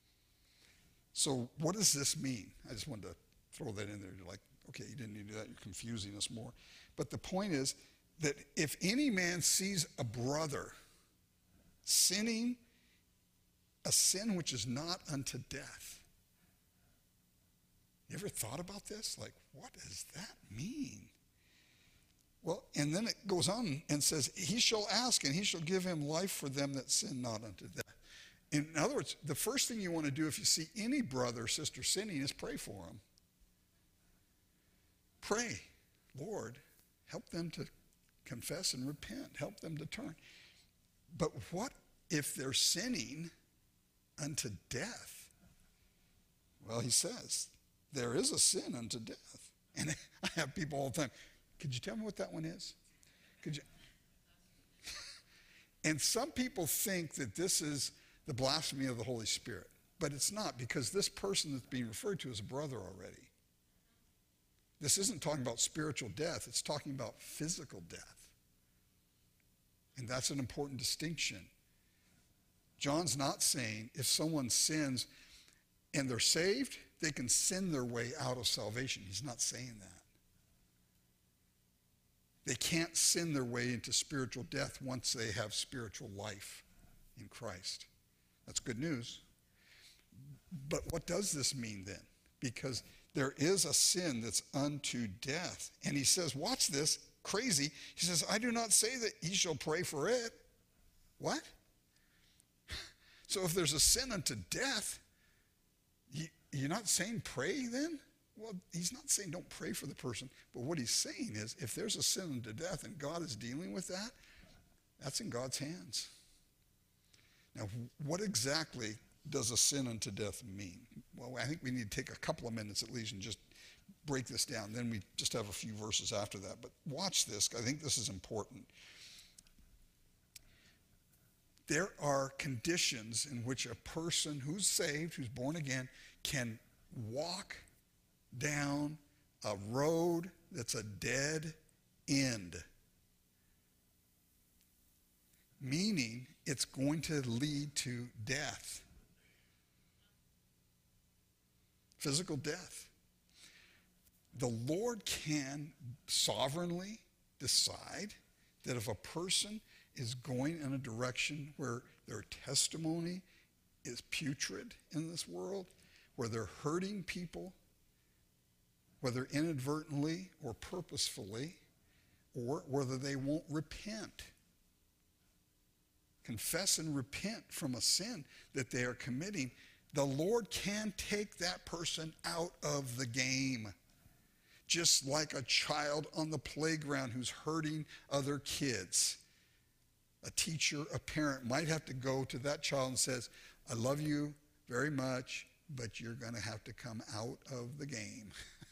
So what does this mean? I just wanted to throw that in there. You're like, okay, you didn't need to do that. You're confusing us more. But the point is that if any man sees a brother sinning a sin which is not unto death. You ever thought about this? Like, what does that mean? Well, and then it goes on and says, he shall ask and he shall give him life for them that sin not unto death. In other words, the first thing you want to do if you see any brother or sister sinning is pray for them. Pray, Lord, help them to confess and repent. Help them to turn. But what if they're sinning unto death? Well, he says, there is a sin unto death. And I have people all the time, could you tell me what that one is? Could you? And some people think that this is the blasphemy of the Holy Spirit. But it's not, because this person that's being referred to is a brother already. This isn't talking about spiritual death. It's talking about physical death. And that's an important distinction. John's not saying if someone sins and they're saved, they can sin their way out of salvation. He's not saying that. They can't sin their way into spiritual death once they have spiritual life in Christ. That's good news. But what does this mean then? Because there is a sin that's unto death. And he says, watch this, crazy. He says, I do not say that ye shall pray for it. What? So if there's a sin unto death, you, you're not saying pray then? Well, he's not saying don't pray for the person. But what he's saying is if there's a sin unto death and God is dealing with that, that's in God's hands. Now, what exactly does a sin unto death mean? Well, I think we need to take a couple of minutes at least and just break this down. Then we just have a few verses after that. But watch this. I think this is important. There are conditions in which a person who's saved, who's born again, can walk down a road that's a dead end. Meaning it's going to lead to death. Physical death. The Lord can sovereignly decide that if a person is going in a direction where their testimony is putrid in this world, where they're hurting people, whether inadvertently or purposefully, or whether they won't repent, confess and repent from a sin that they are committing, the Lord can take that person out of the game. Just like a child on the playground who's hurting other kids. A teacher, a parent might have to go to that child and says, I love you very much, but you're going to have to come out of the game.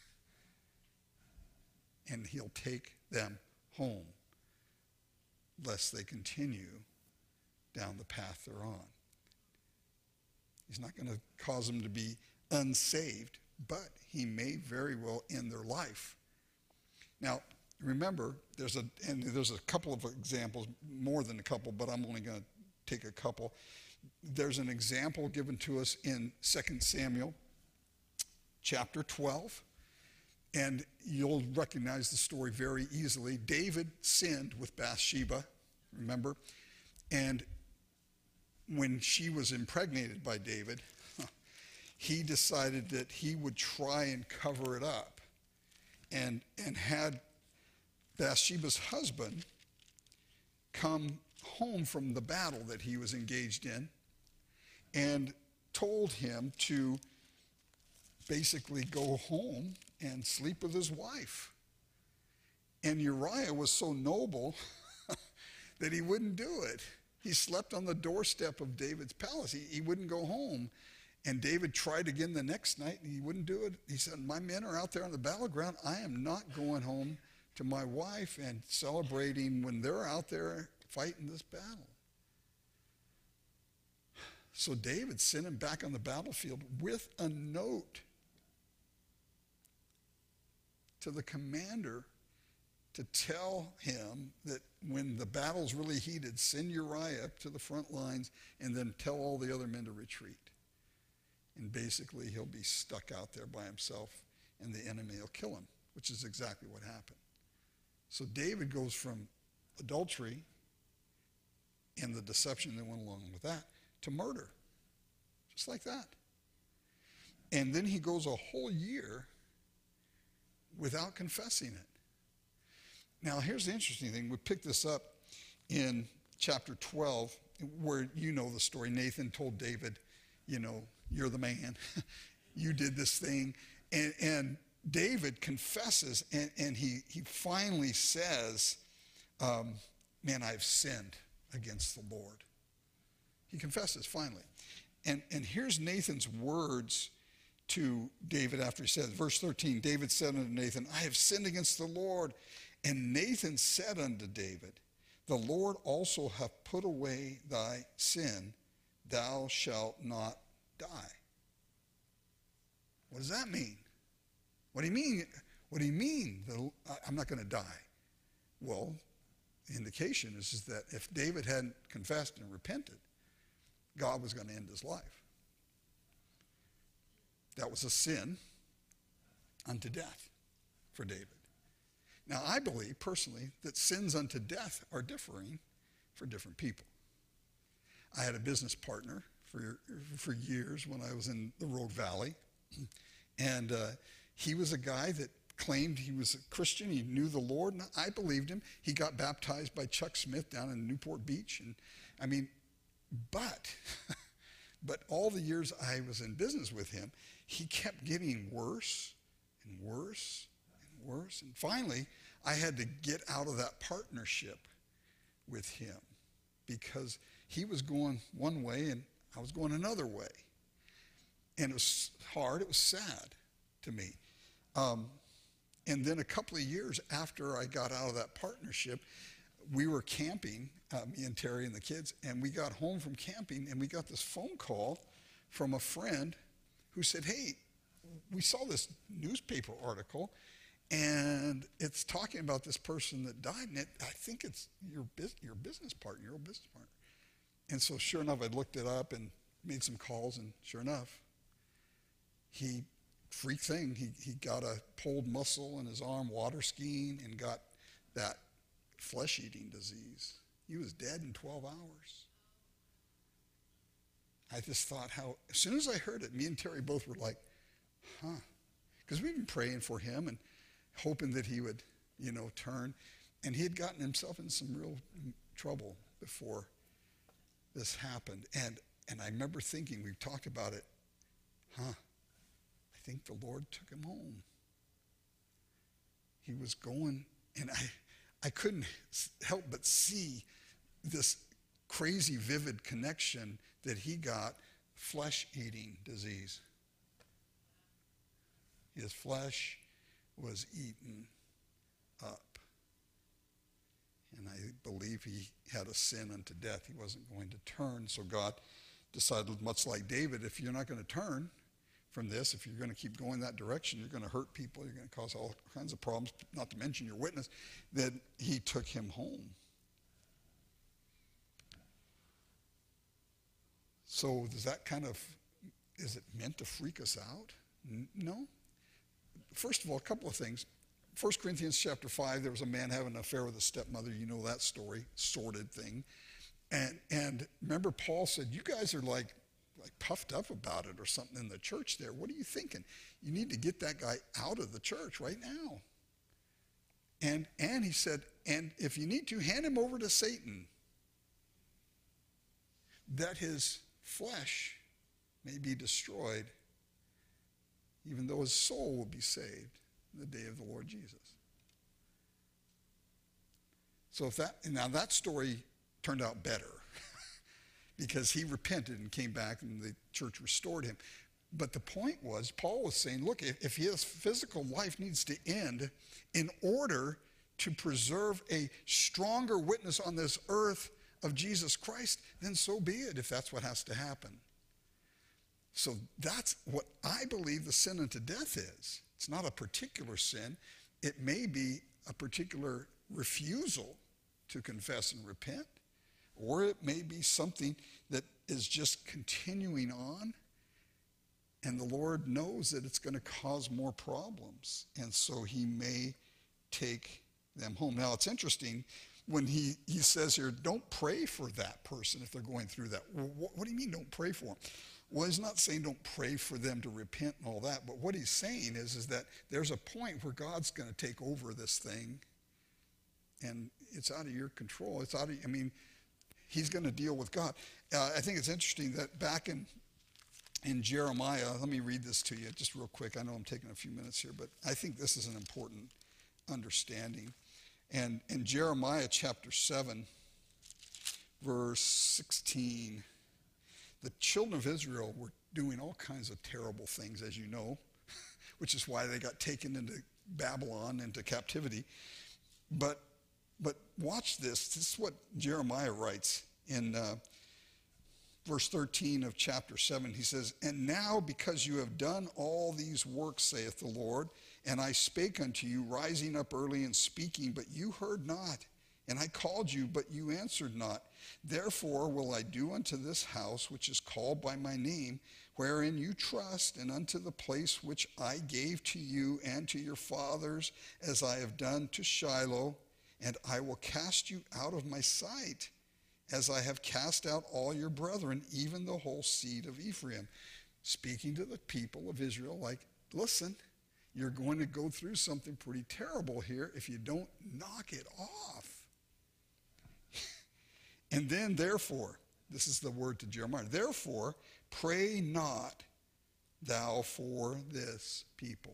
And he'll take them home, lest they continue down the path they're on. He's not going to cause them to be unsaved, but he may very well end their life. Now, remember, there's a and there's a couple of examples, more than a couple, but I'm only going to take a couple. There's an example given to us in Second Samuel chapter twelve. And you'll recognize the story very easily. David sinned with Bathsheba, remember? And when she was impregnated by David, he decided that he would try and cover it up, and, and had Bathsheba's husband come home from the battle that he was engaged in and told him to basically go home and sleep with his wife. And Uriah was so noble that he wouldn't do it. He slept on the doorstep of David's palace. He, he wouldn't go home. And David tried again the next night, and he wouldn't do it. He said, my men are out there on the battleground. I am not going home to my wife and celebrating when they're out there fighting this battle. So David sent him back on the battlefield with a note to the commander to tell him that when the battle's really heated, send Uriah up to the front lines and then tell all the other men to retreat. And basically he'll be stuck out there by himself and the enemy will kill him, which is exactly what happened. So David goes from adultery and the deception that went along with that to murder, just like that. And then he goes a whole year without confessing it. Now, here's the interesting thing. We pick this up in chapter twelve, where you know the story. Nathan told David, you know, you're the man. You did this thing. And, and David confesses, and, and he, he finally says, um, man, I've sinned against the Lord. He confesses, finally. And, and here's Nathan's words to David after he says, verse thirteen, David said unto Nathan, I have sinned against the Lord. And Nathan said unto David, the Lord also hath put away thy sin, thou shalt not die. What does that mean? What do you mean? What do you mean? The, I'm not going to die. Well, the indication is, is that if David hadn't confessed and repented, God was going to end his life. That was a sin unto death for David. Now, I believe personally that sins unto death are differing for different people. I had a business partner for, for years when I was in the Rogue Valley, and uh, he was a guy that claimed he was a Christian. He knew the Lord, and I believed him. He got baptized by Chuck Smith down in Newport Beach, and I mean, but, but all the years I was in business with him, he kept getting worse and worse and worse. And finally, I had to get out of that partnership with him because he was going one way and I was going another way. And it was hard. It was sad to me. Um, and then a couple of years after I got out of that partnership, we were camping, uh, me and Terry and the kids, and we got home from camping and we got this phone call from a friend who said, hey, we saw this newspaper article and it's talking about this person that died, and it, I think it's your, your business partner, your old business partner. And so sure enough, I looked it up and made some calls, and sure enough, he, freak thing, he, he got a pulled muscle in his arm water skiing and got that flesh-eating disease. He was dead in twelve hours. I just thought how, as soon as I heard it, me and Terry both were like, huh. Because we'd been praying for him and hoping that he would, you know, turn. And he had gotten himself in some real trouble before this happened. And and I remember thinking, we talked about it, huh, I think the Lord took him home. He was going, and I, I couldn't help but see this crazy, vivid connection that he got flesh-eating disease. His flesh was eaten up. And I believe he had a sin unto death. He wasn't going to turn, so God decided, much like David, if you're not going to turn from this, if you're going to keep going that direction, you're going to hurt people, you're going to cause all kinds of problems, not to mention your witness, then he took him home. So does that kind of, is it meant to freak us out? No. first of all, a couple of things. First Corinthians chapter five, there was a man having an affair with a stepmother. You know that story, sordid thing. And and remember Paul said, you guys are like, like puffed up about it or something in the church there. What are you thinking? You need to get that guy out of the church right now. And and he said, and if you need to, hand him over to Satan, that his flesh may be destroyed, even though his soul will be saved in the day of the Lord Jesus. So if that, now that story turned out better because he repented and came back and the church restored him. But the point was, Paul was saying, look, if, if his physical life needs to end in order to preserve a stronger witness on this earth of Jesus Christ, then so be it if that's what has to happen. So that's what I believe the sin unto death is. It's not a particular sin. It may be a particular refusal to confess and repent, or it may be something that is just continuing on, and the Lord knows that it's going to cause more problems, and so he may take them home. Now, it's interesting when he, he says here, don't pray for that person if they're going through that. Well, what, what do you mean don't pray for them? Well, he's not saying don't pray for them to repent and all that, but what he's saying is, is that there's a point where God's going to take over this thing, and it's out of your control. It's out of, I mean, he's going to deal with God. Uh, I think it's interesting that back in in Jeremiah, let me read this to you just real quick. I know I'm taking a few minutes here, but I think this is an important understanding. And in Jeremiah chapter seven, verse sixteen, the children of Israel were doing all kinds of terrible things, as you know, which is why they got taken into Babylon, into captivity. But but watch this. This is what Jeremiah writes in uh, verse thirteen of chapter seven. He says, and now because you have done all these works, saith the Lord, and I spake unto you, rising up early and speaking, but you heard not. And I called you, but you answered not. Therefore will I do unto this house, which is called by my name, wherein you trust, and unto the place which I gave to you and to your fathers, as I have done to Shiloh, and I will cast you out of my sight, as I have cast out all your brethren, even the whole seed of Ephraim. Speaking to the people of Israel, like, listen, you're going to go through something pretty terrible here if you don't knock it off. And then, therefore, this is the word to Jeremiah, therefore, pray not thou for this people.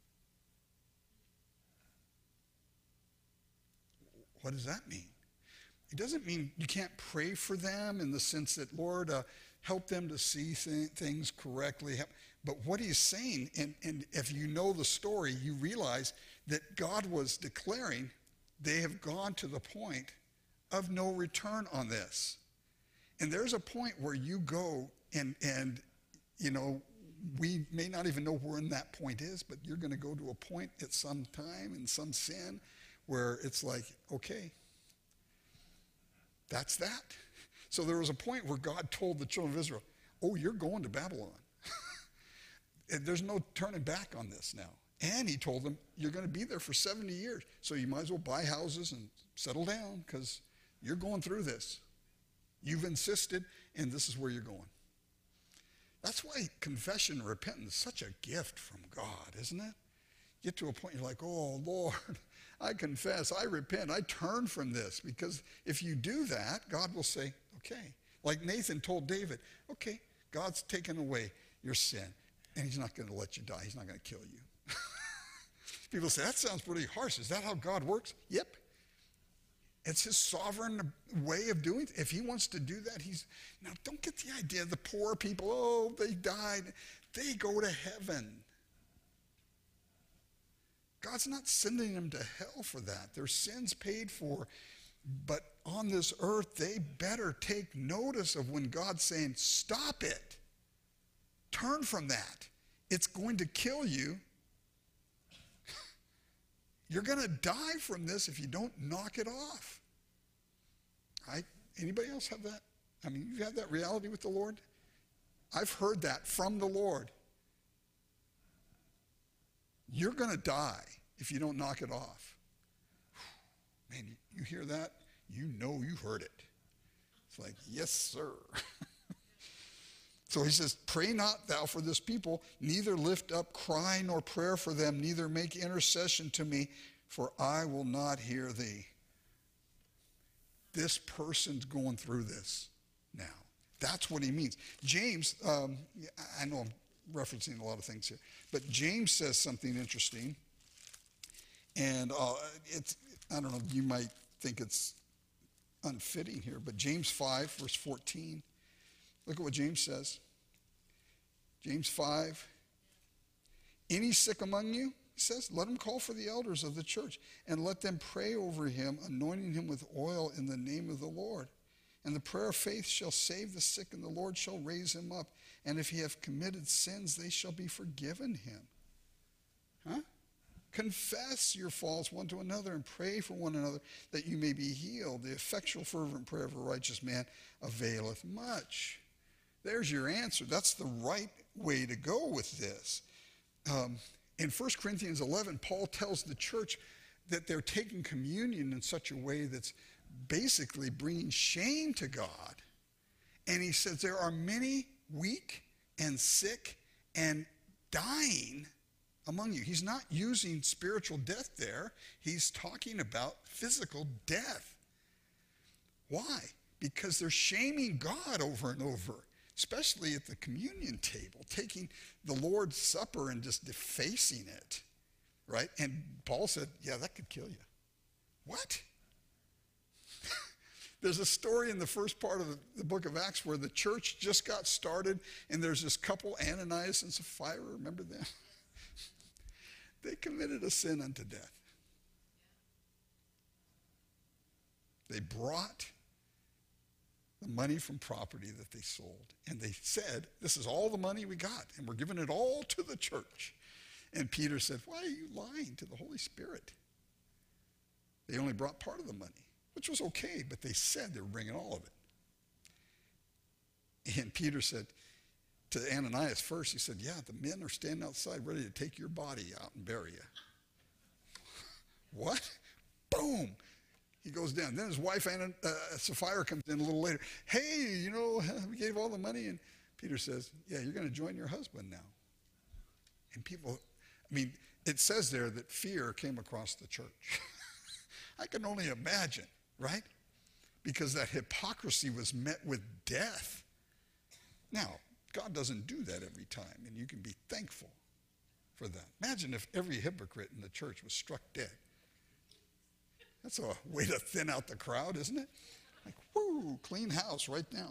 What does that mean? It doesn't mean you can't pray for them in the sense that, Lord, uh, help them to see th- things correctly. But what he's saying, and, and if you know the story, you realize that God was declaring they have gone to the point of no return on this. And there's a point where you go and, and you know, we may not even know where in that point is, but you're going to go to a point at some time in some sin where it's like, okay, that's that. So there was a point where God told the children of Israel, oh, you're going to Babylon. There's no turning back on this now. And he told them, you're going to be there for seventy years. So you might as well buy houses and settle down because you're going through this. You've insisted, and this is where you're going. That's why confession and repentance is such a gift from God, isn't it? Get to a point you're like, oh, Lord, I confess, I repent, I turn from this. Because if you do that, God will say, okay. Like Nathan told David, okay, God's taken away your sin, and he's not going to let you die. He's not going to kill you. People say, that sounds pretty harsh. Is that how God works? Yep. It's his sovereign way of doing it. If he wants to do that, he's... Now, don't get the idea the poor people, oh, they died. They go to heaven. God's not sending them to hell for that. Their sins paid for. But on this earth, they better take notice of when God's saying, stop it. Turn from that. It's going to kill you. You're going to die from this if you don't knock it off. I, anybody else have that? I mean, you've had that reality with the Lord? I've heard that from the Lord. You're going to die if you don't knock it off. Man, you hear that? You know you heard it. It's like, yes, sir. So he says, pray not thou for this people, neither lift up cry nor prayer for them, neither make intercession to me, for I will not hear thee. This person's going through this now. That's what he means. James, um, I know I'm referencing a lot of things here, but James says something interesting. And uh, it's, I don't know, you might think it's unfitting here, but James five, verse fourteen, look at what James says. James five, any sick among you, he says, let him call for the elders of the church, and let them pray over him, anointing him with oil in the name of the Lord. And the prayer of faith shall save the sick, and the Lord shall raise him up. And if he have committed sins, they shall be forgiven him. Huh? Confess your faults one to another and pray for one another that you may be healed. The effectual fervent prayer of a righteous man availeth much. There's your answer. That's the right way to go with this. Um, in First Corinthians eleven, Paul tells the church that they're taking communion in such a way that's basically bringing shame to God. And he says there are many weak and sick and dying among you. He's not using spiritual death there. He's talking about physical death. Why? Because they're shaming God over and over, especially at the communion table, taking the Lord's Supper and just defacing it, right? And Paul said, yeah, that could kill you. What? There's a story in the first part of the, the book of Acts where the church just got started, and there's this couple, Ananias and Sapphira, remember them? They committed a sin unto death. They brought the money from property that they sold, and they said, this is all the money we got, and we're giving it all to the church. And Peter said, why are you lying to the Holy Spirit? They only brought part of the money, which was okay, but they said they were bringing all of it. And Peter said to Ananias first, he said, yeah, the men are standing outside ready to take your body out and bury you. What? Boom. He goes down. Then his wife, Anna, uh, Sapphira, comes in a little later. Hey, you know, we gave all the money. And Peter says, yeah, you're going to join your husband now. And people, I mean, it says there that fear came across the church. I can only imagine, right? Because that hypocrisy was met with death. Now, God doesn't do that every time, and you can be thankful for that. Imagine if every hypocrite in the church was struck dead. That's a way to thin out the crowd, isn't it? Like, whoo, clean house right now.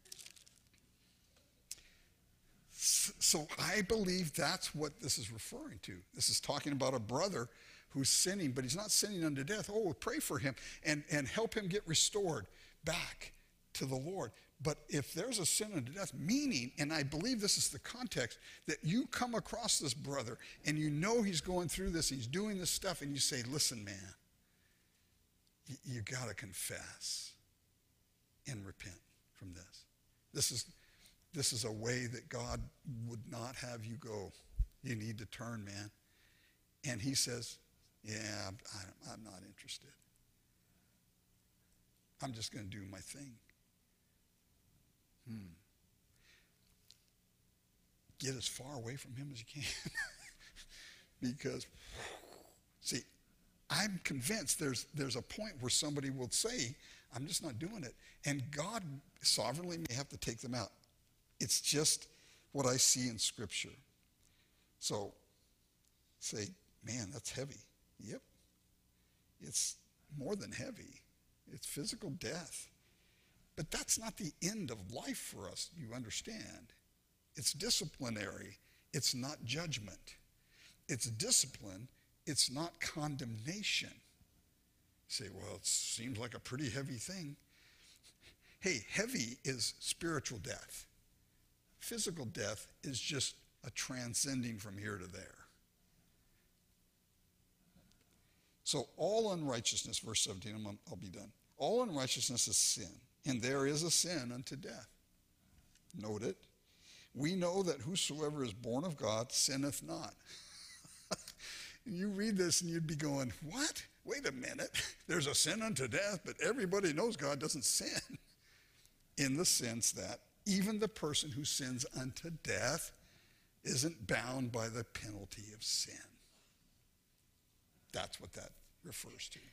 So I believe that's what this is referring to. This is talking about a brother who's sinning, but he's not sinning unto death. Oh, pray for him and, and help him get restored back to the Lord. But if there's a sin unto death, meaning, and I believe this is the context, that you come across this brother and you know he's going through this, he's doing this stuff, and you say, listen, man, you, you got to confess and repent from this. This is, this is a way that God would not have you go. You need to turn, man. And he says, yeah, I'm, I'm not interested. I'm just going to do my thing. Hmm. Get as far away from him as you can. Because, see, I'm convinced there's, there's a point where somebody will say, I'm just not doing it. And God sovereignly may have to take them out. It's just what I see in Scripture. So, say, man, that's heavy. Yep. It's more than heavy. It's physical death. But that's not the end of life for us, you understand. It's disciplinary. It's not judgment. It's discipline. It's not condemnation. You say, well, it seems like a pretty heavy thing. Hey, heavy is spiritual death. Physical death is just a transcending from here to there. So all unrighteousness, verse seventeen, I'm, I'll be done. All unrighteousness is sin, and there is a sin unto death. Note it. We know that whosoever is born of God sinneth not. And you read this and you'd be going, what? Wait a minute. There's a sin unto death, but everybody knows God doesn't sin. In the sense that even the person who sins unto death isn't bound by the penalty of sin. That's what that refers to.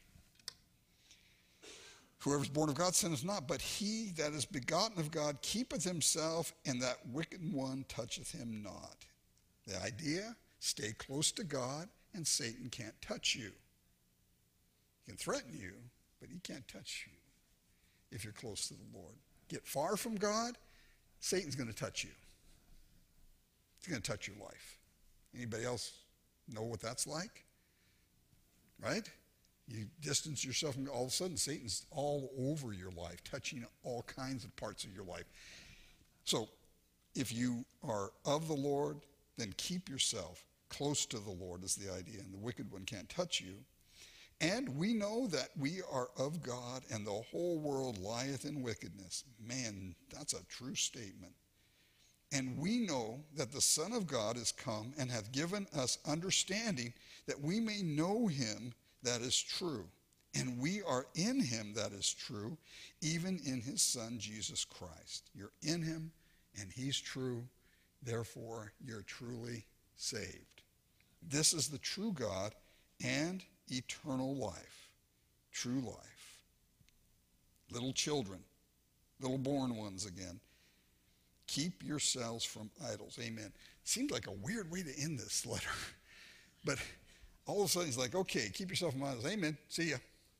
Whoever is born of God sinneth not, but he that is begotten of God keepeth himself, and that wicked one toucheth him not. The idea, stay close to God, and Satan can't touch you. He can threaten you, but he can't touch you if you're close to the Lord. Get far from God, Satan's going to touch you. He's going to touch your life. Anybody else know what that's like? Right? You distance yourself, and all of a sudden Satan's all over your life, touching all kinds of parts of your life. So if you are of the Lord, then keep yourself close to the Lord is the idea, and the wicked one can't touch you. And we know that we are of God, and the whole world lieth in wickedness. Man, that's a true statement. And we know that the Son of God is come and hath given us understanding, that we may know him that is true. And we are in him that is true, even in his Son, Jesus Christ. You're in him, and he's true. Therefore, you're truly saved. This is the true God and eternal life, true life. Little children, little born ones again, keep yourselves from idols. Amen. Seems like a weird way to end this letter. But all of a sudden he's like, okay, keep yourself from idols. Amen. See ya.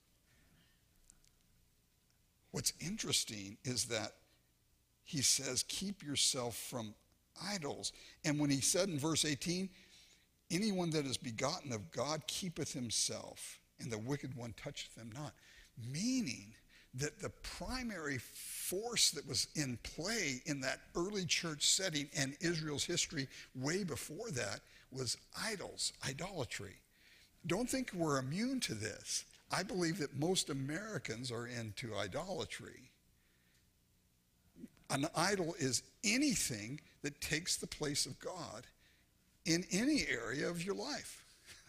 What's interesting is that he says, keep yourself from idols. And when he said in verse eighteen, anyone that is begotten of God keepeth himself, and the wicked one toucheth him not. Meaning that the primary force that was in play in that early church setting and Israel's history way before that was idols, idolatry. Don't think we're immune to this. I believe that most Americans are into idolatry. An idol is anything that takes the place of God in any area of your life.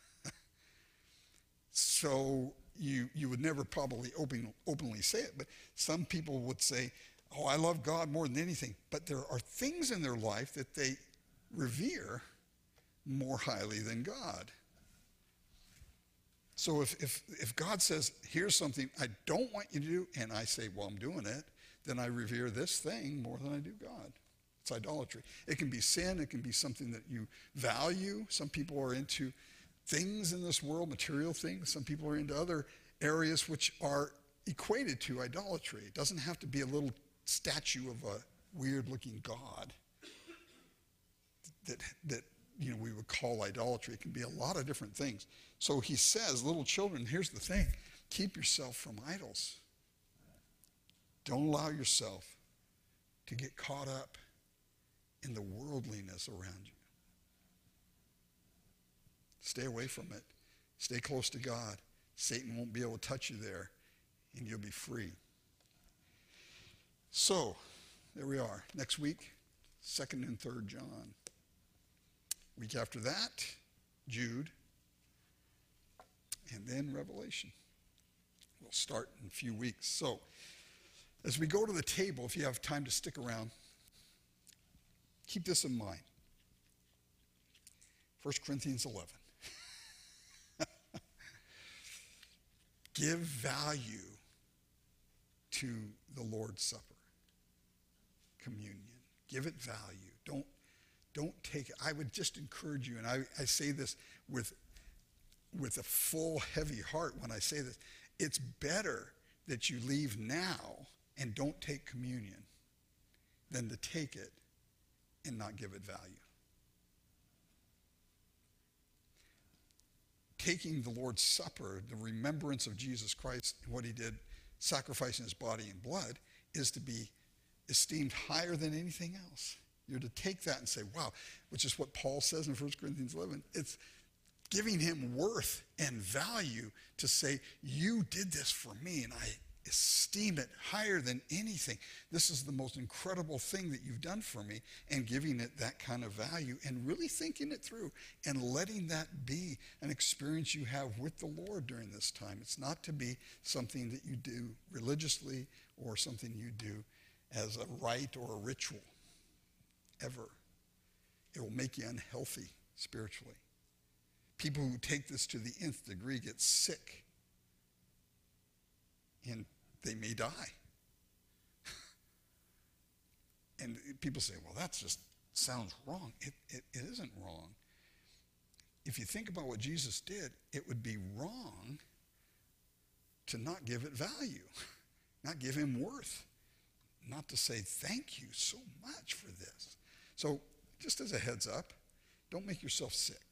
So you you would never probably open, openly say it, but some people would say, oh, I love God more than anything. But there are things in their life that they revere more highly than God. So if, if, if God says, here's something I don't want you to do, and I say, well, I'm doing it, then I revere this thing more than I do God. It's idolatry. It can be sin. It can be something that you value. Some people are into things in this world, material things. Some people are into other areas which are equated to idolatry. It doesn't have to be a little statue of a weird-looking God that, that you know, we would call idolatry. It can be a lot of different things. So he says, little children, here's the thing. Keep yourself from idols. Don't allow yourself to get caught up in the worldliness around you. Stay away from it. Stay close to God. Satan won't be able to touch you there, and you'll be free. So, there we are. Next week, second and third John. Week after that, Jude, and then Revelation. We'll start in a few weeks. So, as we go to the table, if you have time to stick around, keep this in mind. First Corinthians eleven. Give value to the Lord's Supper, communion. Give it value. Don't, don't take it. I would just encourage you, and I, I say this with, with a full, heavy heart when I say this. It's better that you leave now and don't take communion than to take it and not give it value. Taking the Lord's Supper, the remembrance of Jesus Christ and what he did, sacrificing his body and blood, is to be esteemed higher than anything else. You're to take that and say, wow, which is what Paul says in First Corinthians eleven. It's giving him worth and value to say, you did this for me, and I, esteem it higher than anything. This is the most incredible thing that you've done for me, and giving it that kind of value and really thinking it through and letting that be an experience you have with the Lord during this time. It's not to be something that you do religiously or something you do as a rite or a ritual, ever. It will make you unhealthy spiritually. People who take this to the nth degree get sick, and they may die. And people say, well, that just sounds wrong. It, it, it isn't wrong. If you think about what Jesus did, it would be wrong to not give it value, not give him worth, not to say thank you so much for this. So just as a heads up, don't make yourself sick.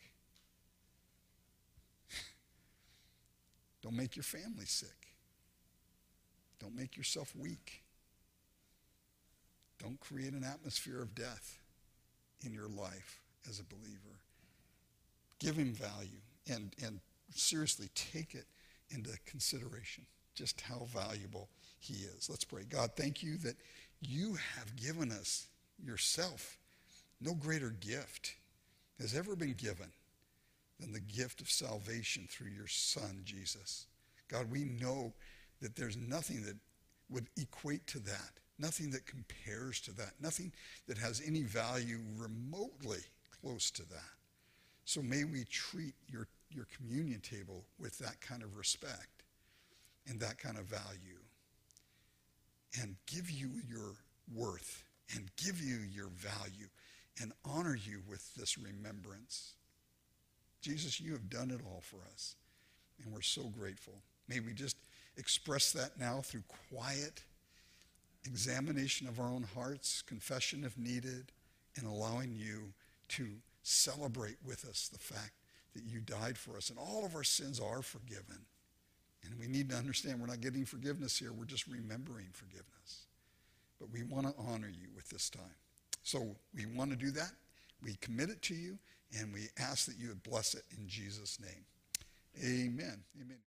Don't make your family sick. Don't make yourself weak. Don't create an atmosphere of death in your life as a believer. Give him value and, and seriously take it into consideration, just how valuable he is. Let's pray. God, thank you that you have given us yourself. No greater gift has ever been given than the gift of salvation through your Son, Jesus. God, we know that there's nothing that would equate to that, nothing that compares to that, nothing that has any value remotely close to that. So may we treat your, your communion table with that kind of respect and that kind of value, and give you your worth and give you your value and honor you with this remembrance. Jesus, you have done it all for us, and we're so grateful. May we just express that now through quiet examination of our own hearts, confession if needed, and allowing you to celebrate with us the fact that you died for us and all of our sins are forgiven. And we need to understand we're not getting forgiveness here, we're just remembering forgiveness. But we want to honor you with this time. So we want to do that. We commit it to you, and we ask that you would bless it in Jesus' name. Amen. Amen.